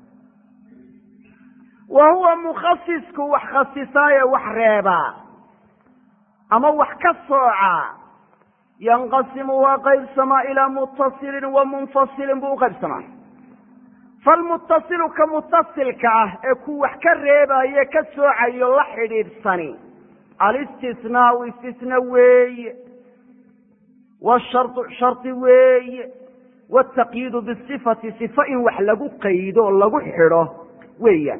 wahuwa mukhasisku wax khasisaaye wax reebaa ama wax ka soocaa yanqasimu waa qaybsamaa ilaa muttasilin wa munfasilin buu u qaybsamaa falmuttasilu ka muttasilka ah ee ku wax ka reebaye ka soocayo la xidhiidhsani alistisnaau istisna weeye washardu shardi weeye waaltaqyiidu bisifati sifo in wax lagu qaydo o lagu xidho weeyaan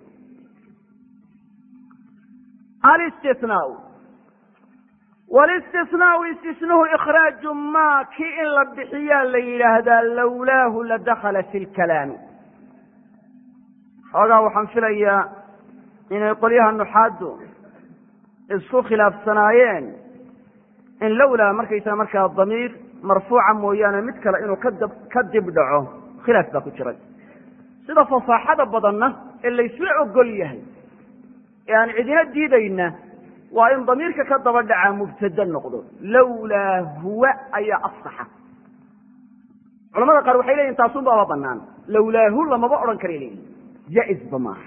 alistisnaau walistisnaau istisnuhu ikhraaju maa kii in la bixiyaa la yidhaahdaa lowlaahu la dakhala fi lkalaami xoogaa waxaan filayaa inay qolyaha nuxaaddu isku khilaafsanaayeen in lowlaa markaysaa markaa damiir marfuuca mooyaane mid kale inuu kad ka dib dhaco khilaaf baa ku jiray sida fasaaxada badanna ee laysla ogol yahay ee aan cidina diidayna waa in damiirka ka daba dhacaa mubtada noqdo lowlaa huwa ayaa afsaxa culamada qaar waxay leeyihin taasun baaba banaan lowlaahu lamaba odhan kara leeyihin jaa-isba maaha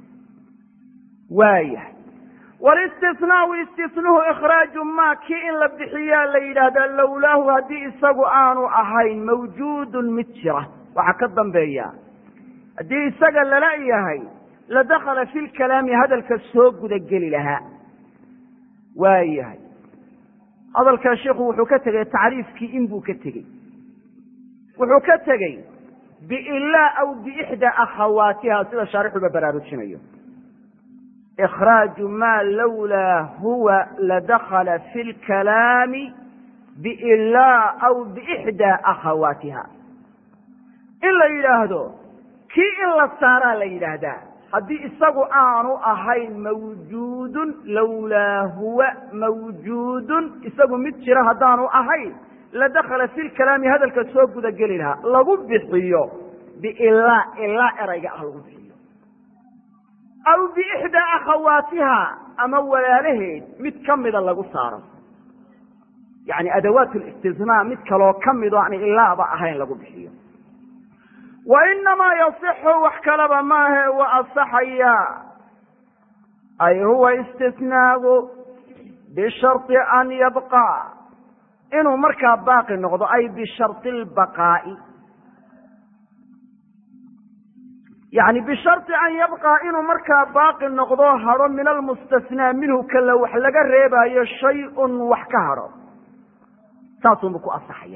waaya walistisnaau istisnuhu ikhraaju maa kii in la bixiyaa la yidhaahdaa lowlaahu haddii isagu aanu ahayn mawjuudun mid jira waxaa ka dambeeya haddii isaga lala yahay la dakhala fi lkalaami hadalka soo gudageli lahaa waayahay hadalkaa sheikhu wuxuu ka tegey tacriifkii in buu ka tegey wuxuu ka tegey biilaa aw biixdaa akhawaatiha sida shaarixuba baraarujinayo ikhraaju maa lowlaa huwa ladakhala fi lkalaami biilaa aw biixdaa akhawaatiha in la yidhaahdo kii in la saaraa la yidhaahdaa haddii isagu aanu ahayn mawjuudun lowlaa huwa mawjuudun isagu mid jira haddaanu ahayn la dakhala fi lkalaami hadalka soo gudageli lahaa lagu bixiyo biilaa ilaa erayga ah lagu bixiyo aw biixdaa akhawaatiha ama walaalaheed mid ka mida lagu saaro yani adawaat listisnaa mid kaloo ka midoo aan ilaaba ahayn lagu bixiyo wainamaa yasixu wax kalaba maahe wa asaxaya ay huwa istisnaagu bisharطi an yabqa inuu markaa baaqi noqdo ay bisharطi اlbaqaa'i yani bisharطi an yabqa inuu markaa baaqi noqdo hadho min almustasnaa minhu kala wax laga reebaayo shay-un wax ka hadho saasunbu ku asaxaya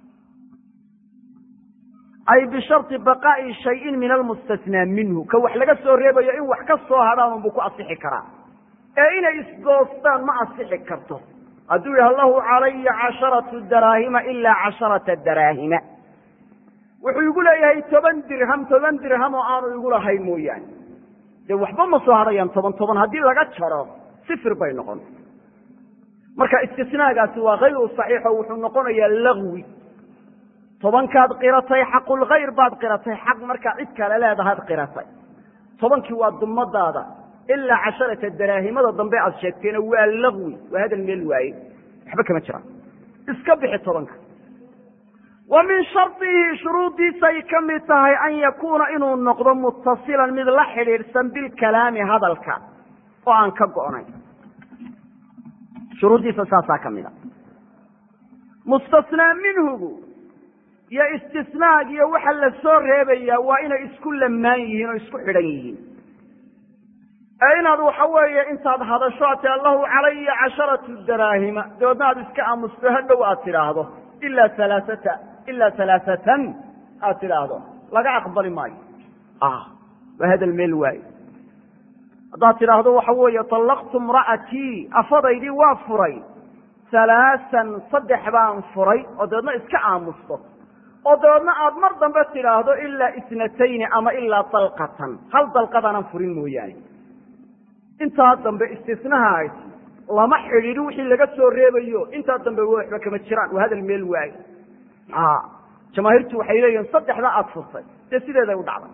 ay bisharطi baqaa'i shayin min almustasnaa minhu ka wax laga soo reebayo in wax ka soo hadhaan unbu ku asixi karaa ee inay isgoostaan ma asixi karto hadduu yidhaha lahu calaya casharatu daraahima ilaa casharata daraahima wuxuu igu leeyahay toban dirham toban dirham oo aanu igu lahayn mooyaane dee waxba ma soo hadhayaan toban toban haddii laga jaro sifir bay noqon marka istisnaagaasi waa hayru saxiixo wuxuu noqonayaa lagwi tobankaad qiratay xaqulkhayr baad qiratay xaq markaa cid kale leedahaad qiratay tobankii waa dumadaada ilaa casharata daraahimada dambe aad sheegteena waa lagwi waa hadal meel waaye waxba kama jiraan iska bixi tobanka wa min shardihi shuruuddiisay ka mid tahay an yakuuna inuu noqdo muttasilan mid la xidhiidhsan bilkalaami hadalka oo aan ka go'nay shuruuddiisa saasaa ka mid a mustasnaa minhugu iyo istisnaag iyo waxa la soo reebayaa waa inay isku lamaan yihiin oo isku xidhan yihiin ee inaad waxa weeye intaad hadasho aad tia lahu calaya casharatu daraahima dabeedna aad iska aamusto hadhow aad tidhaahdo ilaa alaaata ilaa alaaatan aad tidhaahdo laga aqbali maayo waa hadal meel waaye haddaad tidhaahdo waxa weeye طallaqtu imra'atii afadaydii waa furay halaasan saddex baan furay oo dabeedna iska aamusto oo dabeedna aad mar dambe tidhaahdo ilaa isnatayni ama ilaa dalqatan hal dalqadaanan furin mooyaane intaa dambe istisnahaas lama xidhiidhin wixii laga soo reebayo intaa dambe waxba kama jiraan waa hadal meel waaye jamaahiirtu waxay leeyihin saddexda aada furtay dee sideeday u dhacday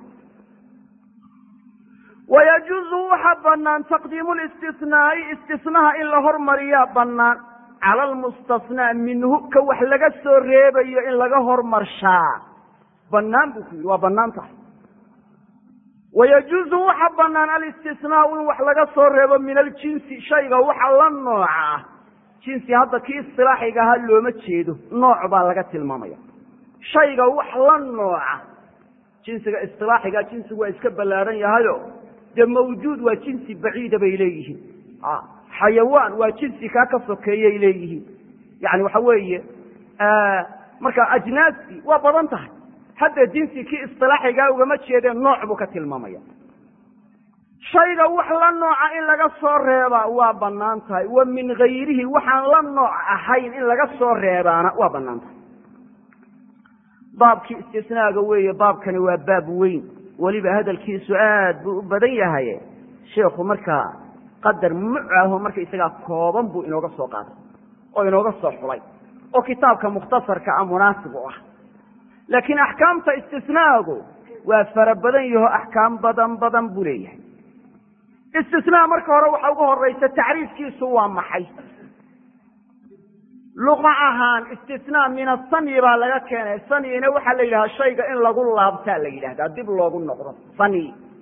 wayajuuzu waxaa banaan taqdiimu listisnaai istisnaha in la hormariyaa banaan cala almustasnaa minhu ka wax laga soo reebayo in laga hormarshaa banaan buu ku yidhi waa banaan tahay wayajuuzu waxa banaan alistisnaau in wax laga soo reebo min aljinsi shayga waxa la nooca jinsi hadda kii istilaaxiga ahaa looma jeedo nooc baa laga tilmaamaya shayga wax la nooca jinsiga istilaaxiga jinsigu waa iska ballaaran yahayo dee mawjuud waa jinsi baciida bay leeyihiin xayawaan waa jinsi kaa ka sokeeyay leeyihiin yani waxa weeye marka ajnaasti waa badan tahay hadda jinsi kii istilaaxigaa ugama jeedeen nooc buu ka tilmaamaya shayga wax la nooca in laga soo reebaa waa banaan tahay wa min gayrihi waxaan la nooc ahayn in laga soo reebaana waa banaan tahay baabkii istisnaaga weeye baabkani waa baab weyn weliba hadalkiisu aad buu u badan yahay sheekhu markaa qadar mucaho marka isagaa kooban buu inooga soo qaaday oo inooga soo xulay oo kitaabka mukhtasarka ah munaasib u ah laakiin axkaamta istisnaagu waa fara badan yaho axkaam badan badan buu leeyahay istisnaa marka hore waxa ugu horeysa tacriifkiisu waa maxay luqa ahaan istisnaa min asany baa laga keenay sanyina waxaa la yidhahaa shayga in lagu laabtaa la yidhahdaa dib loogu noqdo sany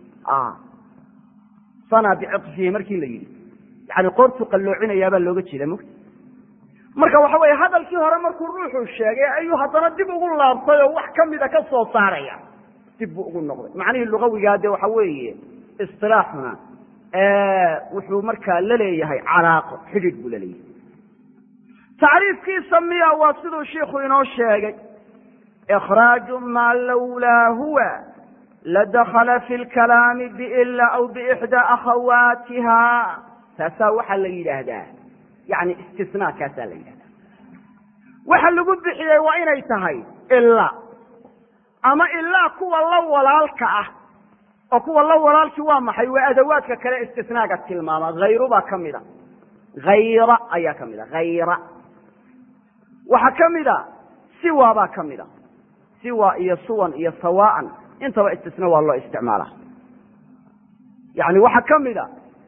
sana biciqsihi markii la yidhi yani qoortuu qalloocinayaabaa looga jeeda mugta marka waxa weeye hadalkii hore markuu ruuxu sheegay ayuu haddana dib ugu laabtay oo wax kamida ka soo saaraya dib buu ugu noqday macnihii lugawigaa dee waxa weeye istilaaxuna wuxuu markaa la leeyahay calaaqo xidhiidh buu la leeyahay tacriifkiisa miya waa siduu shiiku inoo sheegay ikhraaju maa lawlaa huwa ladakala fi lkalaami biila aw biixdaa akhawaatiha taasaa waxaa la yidhaahdaa yani istisnaa kaasaa la yidhahdaa waxa lagu bixiyey waa inay tahay ilaa ama ilaa kuwa la walaalka ah oo kuwa la walaalki waa maxay waa adawaadka kale istisnaaga tilmaama hayru baa ka mida hayra ayaa ka mida hayra waxaa ka mida siwa baa ka mida siwa iyo suwan iyo sawaan intaba istisna waa loo isticmaala yani waxaa ka mida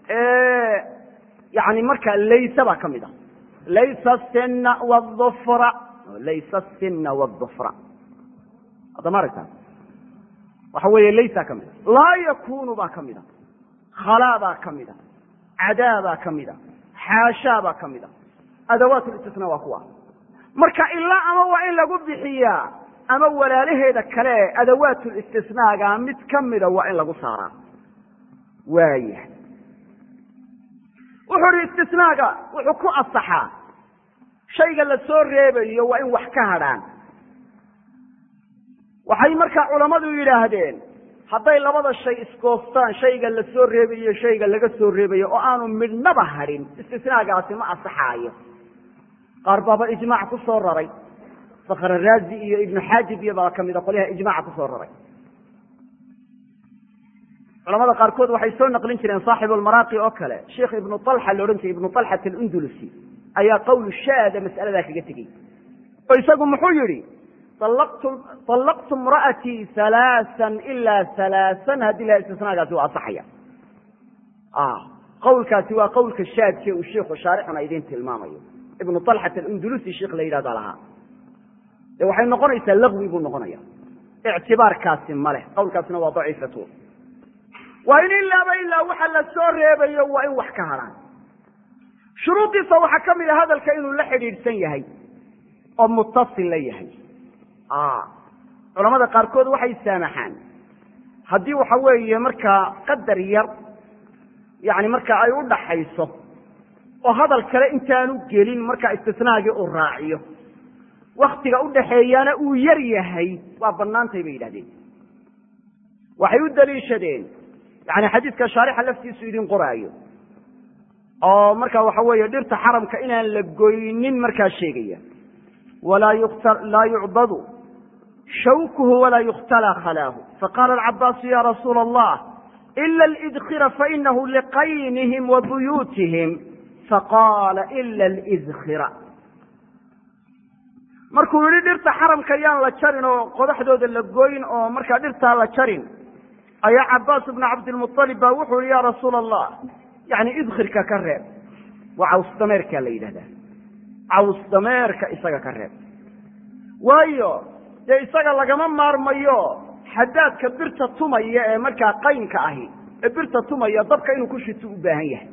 yani marka laysa baa ka mida laysa sina wdufra laysa sina wdufra hadda ma aragtaa waxa weeye laysa ka mida laa yakunu baa ka mida khalaa baa ka mida cadaa baa ka mida xaashaa baa ka mida adawaat listisna waa kuwa marka ilaa ama waa in lagu bixiyaa ama walaalaheeda kale adawaat listisnaaga mid kamida waa in lagu saaraa waaya wuxuu hi istisnaaga wuxuu ku asaxaa shayga la soo reebayo waa in wax ka hadhaan waxay markaa culammadu yidhaahdeen hadday labada shay iskoostaan shayga la soo reebayo shayga laga soo reebayo oo aanu midhnaba hadhin istisnaagaasi ma asaxaayo qaar baaba ijmaac ku soo raray fakhraraazi iyo ibnu xaajib iyo baa kamida qolyaha ijmaaca kusoo raray culamada qaarkood waxay soo naqlin jireen saaxibu lmaraaqi oo kale sheikh ibnu alxa la odhan jiray ibnu alxat alundulusi ayaa qowl shaada mas'aladaa kaga tegey oo isagu muxuu yihi طلqtu imra'atii halaaثa ilaa halaaثan haddii la istisnaagaasi waa asaxaya qowlkaasi waa qowlka shaadke uu shiku shaarixuna idin tilmaamayo ibnu alxat alundulusi sheikh la yidhahda lahaa de waxay noqonaysaa lagwi buu noqonaya ictibaarkaasi ma leh qowlkaasina waa daciifatu waa in ilaaba ilaa waxa la soo reebayo waa in wax ka hadhaan shuruudiisa waxaa ka mid a hadalka inuu la xidhiidhsan yahay oo mutasil la yahay culamada qaarkood waxay saamaxaan haddii waxa weeye markaa qadar yar yani marka ay u dhaxayso oo hadal kale intaanu gelin markaa istisnaagii uu raaciyo waktiga udhaxeeyana uu yar yahay waa banaantay bay yidhahdeen waxay u daliishadeen yani xadiidka shaarixa laftiisu idin qoraayo oo marka waxa weeye dhirta xaramka inaan la goynin markaa sheegaya laa yucdadu shawkuhu walaa yukhtalaa khalaahu faqala alcabaasu ya rasuula allah ila lidkhira fainahu liqaynihim wa buyuutihim faqaala ila lidkhira markuu yihi dhirta xaramka yaan la jarin oo qodaxdooda la goyn oo markaa dhirtaa la jarin ayaa cabaas bna cabdilmualib baa wuxuu yihi ya rasuula allah yani idkhirka ka reeb waa cawsdameerkaa la yidhahdaa caws dameerka isaga ka reeb waayo dee isaga lagama maarmayo xadaadka birta tumaya ee markaa qaynka ahi ee birta tumaya dabka inuu ku shito u baahan yahay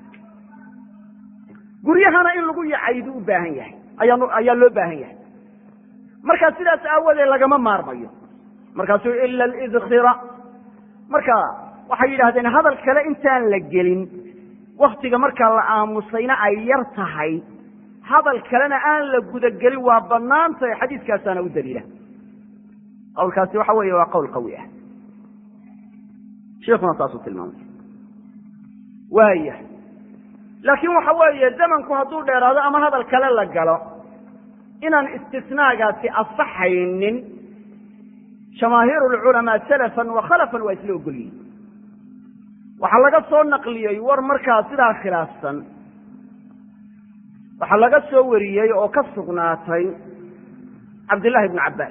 guryahana in lagu yacaydu u baahan yahay ayaa ayaa loo baahan yahay marka sidaas aawadeed lagama maarmayo markaasuu ila alidkhira marka waxay yidhaahdeen hadal kale intaan la gelin waktiga markaa la aamusayna ay yar tahay hadal kalena aan la gudagelin waa banaantay xadiiskaasaana u daliila qowlkaasi waxa weeye waa qowl qawi ah sheekuna taasuu tilmaamay waaya laakiin waxa weeye zamanku hadduu dheeraado ama hadal kale la galo inaan istisnaagaasi asaxaynin jamaahiiru lculamaa salafan wa khalafan waa isla ogol yihin waxaa laga soo naqliyey war markaa sidaa khilaafsan waxaa laga soo wariyey oo ka sugnaatay cabdillahi ibnu cabbaas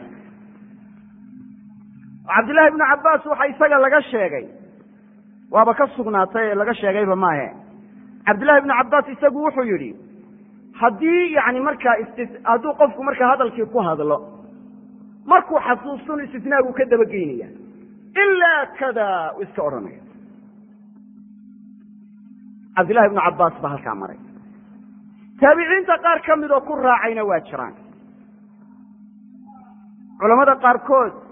cabdillahi ibnu cabbaas waxa isaga laga sheegay waaba ka sugnaatay ee laga sheegayba maahe cabdillahi ibnu cabbaas isagu wuxuu yidhi haddii yani markaa hadduu qofku markaa hadalkii ku hadlo markuu xasuustun istisnaagu ka dabageynaya ilaa kada u iska odhanaya cabdillahi ibnu cabbaas baa halkaa maray taabiciinta qaar ka midoo ku raacayna waa jiraan culamada qaarkood